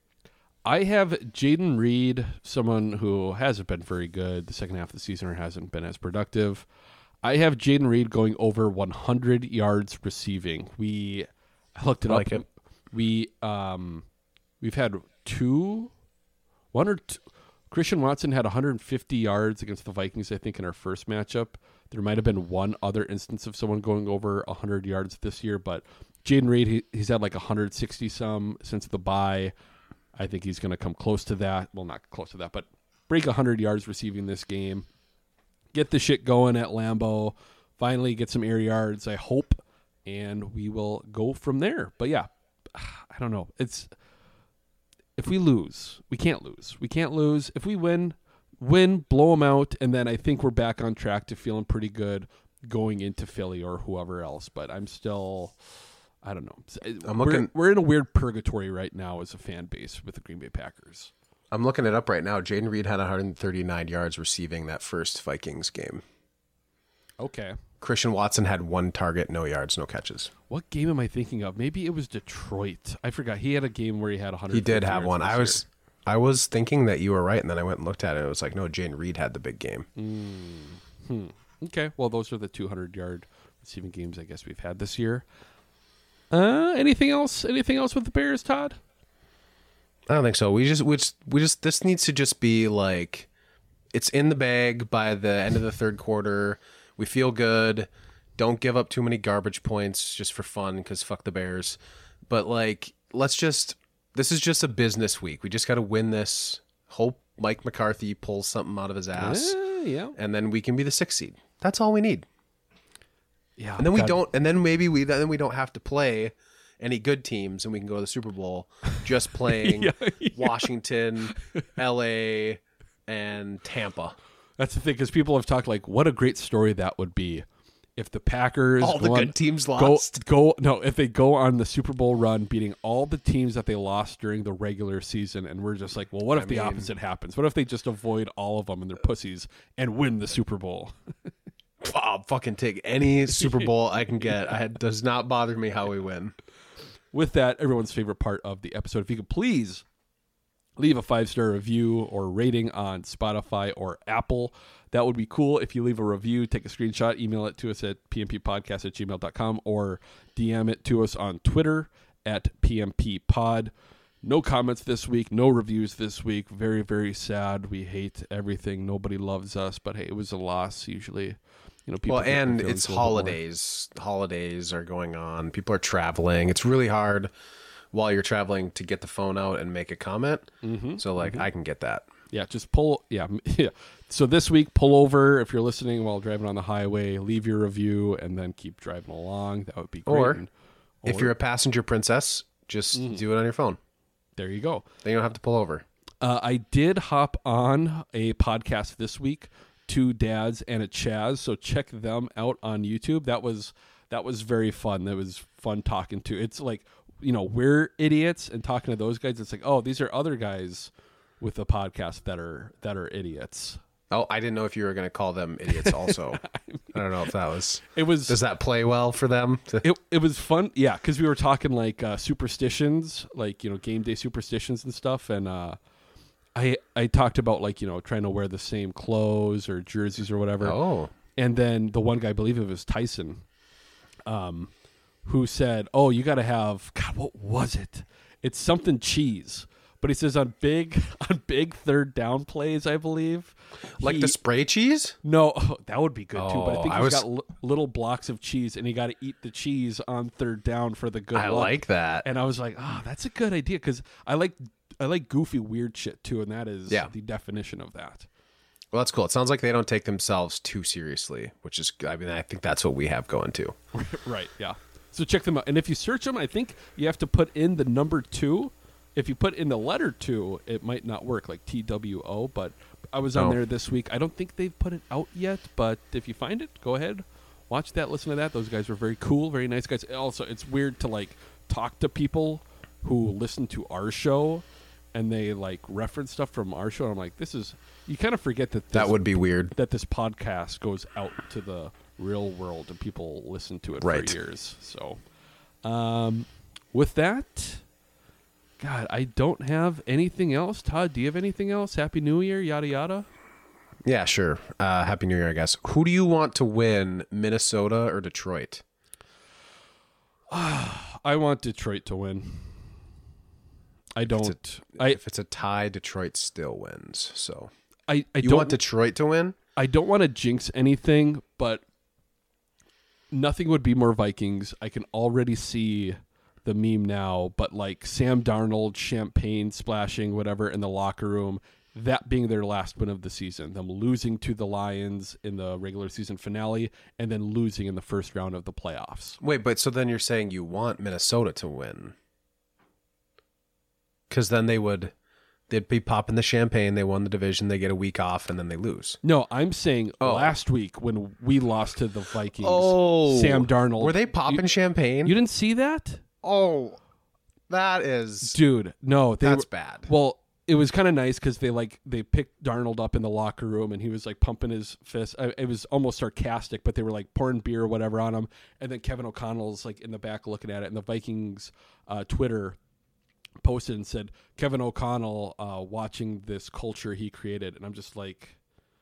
I have Jaden Reed, someone who hasn't been very good the second half of the season or hasn't been as productive. I have Jaden Reed going over one hundred yards receiving. We I looked it I up. like it. We um we've had two, one or two. Christian Watson had one hundred fifty yards against the Vikings, I think, in our first matchup. There might have been one other instance of someone going over one hundred yards this year, but Jaden Reed, he, he's had like one hundred sixty some since the bye. I think he's going to come close to that. Well, not close to that, but break one hundred yards receiving this game. Get the shit going at Lambeau. Finally get some air yards, I hope, and we will go from there. But yeah, I don't know. It's if we lose, we can't lose. We can't lose. If we win, win, blow them out, and then I think we're back on track to feeling pretty good going into Philly or whoever else. But I'm still, I don't know. I'm we're, looking- we're in a weird purgatory right now as a fan base with the Green Bay Packers. I'm looking it up right now. Jaden Reed had one hundred thirty-nine yards receiving that first Vikings game. Okay. Christian Watson had one target, no yards, no catches. What game am I thinking of? Maybe it was Detroit. I forgot. He had a game where he had one hundred. He did have one. I was I was thinking that you were right, and then I went and looked at it, and it was like, no, Jaden Reed had the big game. Mm. Hmm. Okay. Well, those are the two hundred yard receiving games I guess we've had this year. Uh, anything else? Anything else with the Bears, Todd? I don't think so. We just, we just, we just, this needs to just be like, it's in the bag by the end of the third quarter. We feel good. Don't give up too many garbage points just for fun because fuck the Bears. But like, let's just, this is just a business week. We just got to win this. Hope Mike McCarthy pulls something out of his ass. Uh, yeah. And then we can be the sixth seed. That's all we need. Yeah. And then we God. don't, and then maybe we, then we don't have to play any good teams and we can go to the Super Bowl just playing Yeah, yeah. Washington, L A, and Tampa. That's the thing, because people have talked like, what a great story that would be if the Packers All the go good on- teams go, lost. Go no, if they go on the Super Bowl run, beating all the teams that they lost during the regular season, and we're just like, well, what if I the mean- opposite happens? What if they just avoid all of them and they're pussies and win the Super Bowl? I'll fucking take any Super Bowl I can get. I, it does not bother me how we win. With that, everyone's favorite part of the episode, if you could please leave a five-star review or rating on Spotify or Apple. That would be cool. If you leave a review, take a screenshot, email it to us at p m p podcast at gmail dot com or D M it to us on Twitter at p m p pod. No comments this week, no reviews this week. Very, very sad. We hate everything. Nobody loves us, but hey, it was a loss usually. You know, people Well, get their and feelings it's a little bit more. holidays. Holidays are going on. People are traveling. It's really hard while you're traveling to get the phone out and make a comment. Mm-hmm. So, like, I can get that. Yeah, just pull. Yeah, yeah. So this week, pull over if you're listening while driving on the highway. Leave your review and then keep driving along. That would be great. Or, And- if or- you're a passenger princess, just Mm. do it on your phone. there you go. Then you don't have to pull over. Uh, I did hop on a podcast this week, Two Dads and a Chaz. So check them out on YouTube. That was that was very fun. That was fun talking to. It's like, you know, we're idiots and talking to those guys. It's like, oh, these are other guys with a podcast that are that are idiots. Oh, I didn't know if you were going to call them idiots also. I, mean, I don't know if that was... It was... Does that play well for them? it, it was fun. Yeah, because we were talking like uh, superstitions, like, you know, game day superstitions and stuff. And uh, I I talked about like, you know, trying to wear the same clothes or jerseys or whatever. Oh. And then the one guy, I believe it was Tyson, um, who said, oh, you got to have... God, what was it? It's something cheese. But he says on big on big third down plays, I believe. Like he, the spray cheese? No, oh, that would be good too. But I Oh, think I he's was- got l- little blocks of cheese, and he got to eat the cheese on third down for the good I luck. like that. And I was like, oh, that's a good idea because I like I like goofy, weird shit too, and that is Yeah. the definition of that. Well, that's cool. It sounds like they don't take themselves too seriously, which is, I mean, I think that's what we have going too. Right, yeah. So check them out. And if you search them, I think you have to put in the number two. If you put in the letter two, it might not work, like T W O, but I was on Oh. there this week. I don't think they've put it out yet, but if you find it, go ahead. Watch that, listen to that. Those guys were very cool, very nice guys. Also, it's weird to, like, talk to people who listen to our show and they, like, reference stuff from our show. And I'm like, this is... You kind of forget that this, That would be weird. that this podcast goes out to the real world and people listen to it Right. for years. So, um, with that... God, I don't have anything else. Todd, do you have anything else? Happy New Year, yada yada. Yeah, sure. Uh, Happy New Year, I guess. Who do you want to win, Minnesota or Detroit? I want Detroit to win. I don't. If it's a, I, if it's a tie, Detroit still wins. So I, I you don't want Detroit to win? I don't want to jinx anything, but nothing would be more Vikings. I can already see the meme now, but like Sam Darnold, champagne splashing, whatever, in the locker room, that being their last win of the season, them losing to the Lions in the regular season finale, and then losing in the first round of the playoffs. Wait, but so then you're saying you want Minnesota to win? Because then they would, they'd be popping the champagne. They won the division. They get a week off, and then they lose. No, I'm saying Oh. last week when we lost to the Vikings, Oh. Sam Darnold. Were they popping you, champagne? You didn't see that? Oh, that is Dude, no. They that's were, bad. Well, it was kind of nice because they like they picked Darnold up in the locker room and he was like pumping his fist. I, it was almost sarcastic, but they were like pouring beer or whatever on him. And then Kevin O'Connell's like in the back looking at it, and the Vikings uh, Twitter posted and said Kevin O'Connell uh, watching this culture he created, and I'm just like,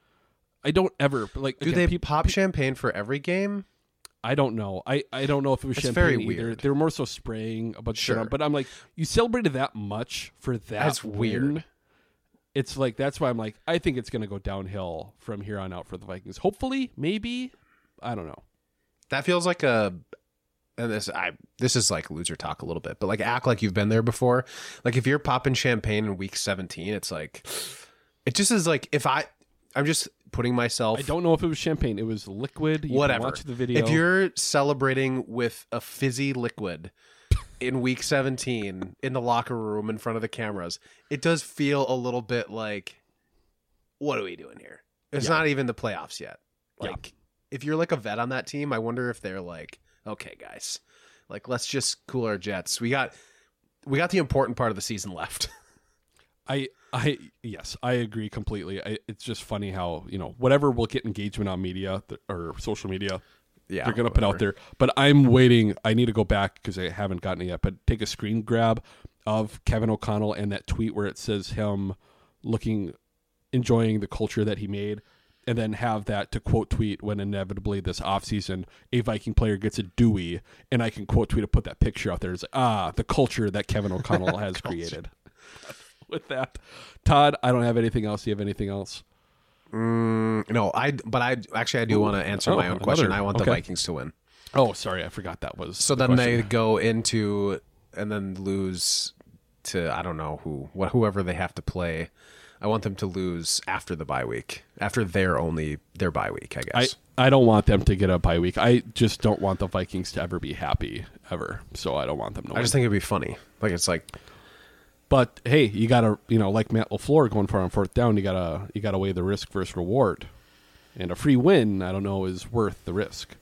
I don't ever like. Do again, they peop- pop pe- champagne for every game? I don't know. I, I don't know if it was It's champagne very either. weird. They were more so spraying a bunch Sure. of shit on. But I'm like, you celebrated that much for that That's win? weird. It's like, that's why I'm like, I think it's going to go downhill from here on out for the Vikings. Hopefully, maybe. I don't know. That feels like a, and this I this is like loser talk a little bit, but like act like you've been there before. Like if you're popping champagne in week seventeen, it's like, it just is like if I, I'm just putting myself. I don't know if it was champagne. It was liquid. You can Whatever. watch the video. If you're celebrating with a fizzy liquid in week seventeen in the locker room in front of the cameras, it does feel a little bit like, what are we doing here? It's Yeah. not even the playoffs yet. Yeah. Like, if you're like a vet on that team, I wonder if they're like, okay, guys, like let's just cool our jets. We got we got the important part of the season left. I, I, yes, I agree completely. I, it's just funny how, you know, whatever will get engagement on media th- or social media, Yeah, they're going to put out whatever. there. But I'm waiting. I need to go back because I haven't gotten it yet. But take a screen grab of Kevin O'Connell and that tweet where it says him looking, enjoying the culture that he made, and then have that to quote tweet when inevitably this offseason a Viking player gets a Dewey, and I can quote tweet to put that picture out there. It's like, ah, the culture that Kevin O'Connell has created. With that, Todd, I don't have anything else. Do you have anything else? Mm, no, I. But I actually I do Ooh. want to answer Oh, my own question. another- I want okay. the Vikings to win. Oh, sorry, I forgot that was. So the then question. they go into and then lose to I don't know who, what whoever they have to play. I want them to lose after the bye week, after their only their bye week. I I, guess. I don't want them to get a bye week. I just don't want the Vikings to ever be happy ever. So I don't want them to I, win. just think it'd be funny. Like it's like But hey, you gotta, you know, like Matt LaFleur going for on fourth down, you gotta, you gotta weigh the risk versus reward, and a free win, I don't know, is worth the risk.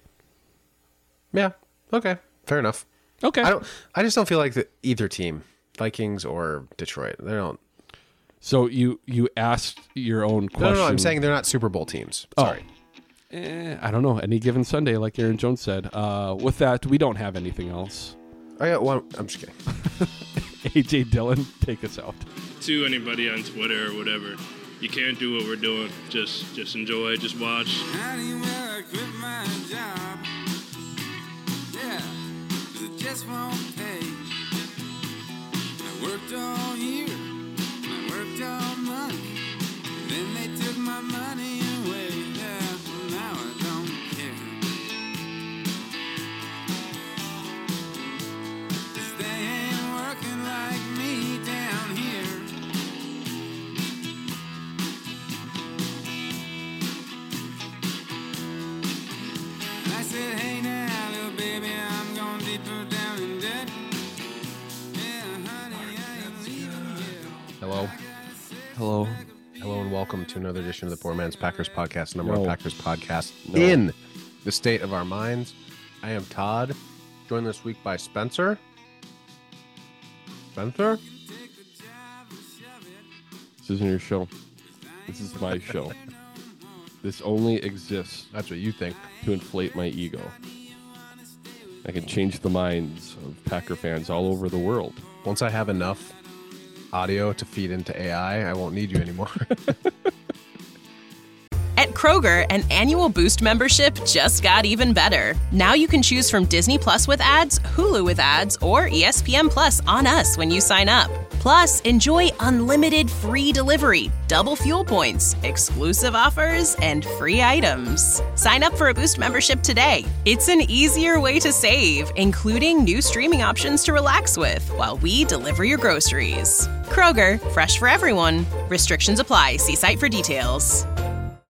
yeah, okay, fair enough. Okay, I don't. I just don't feel like that either team, Vikings or Detroit, they don't. So you you asked your own No, question. no, no, I'm saying they're not Super Bowl teams. Oh. Sorry. Eh, I don't know. Any given Sunday, like Aaron Jones said. Uh, with that, we don't have anything else. I got one. I'm just kidding. A J Dillon, take us out. To anybody on Twitter or whatever, you can't do what we're doing. Just just enjoy, just watch. Anywhere I quit my job. Yeah, 'cause it just won't pay. I worked all year, I worked all month. Then they took my money away. Yeah, well, now I don't care. 'Cause they ain't working like me down here. I said, hey now, little baby, I'm going deeper down in debt. Yeah, honey, I ain't leaving yet. Hello. Hello. Hello and welcome to another edition of the Poor Man's Packers podcast, number No. one Packers podcast No. in the state of our minds. I am Todd, joined this week by Spencer. Spencer? This isn't your show. This is my show. This only exists That's what you think. to inflate my ego. I can change the minds of Packer fans all over the world. Once I have enough audio to feed into A I, I won't need you anymore. At Kroger, an annual Boost membership just got even better. Now you can choose from Disney Plus with ads, Hulu with ads, or E S P N Plus on us when you sign up. Plus, enjoy unlimited free delivery, double fuel points, exclusive offers, and free items. Sign up for a Boost membership today. It's an easier way to save, including new streaming options to relax with while we deliver your groceries. Kroger, fresh for everyone. Restrictions apply. See site for details.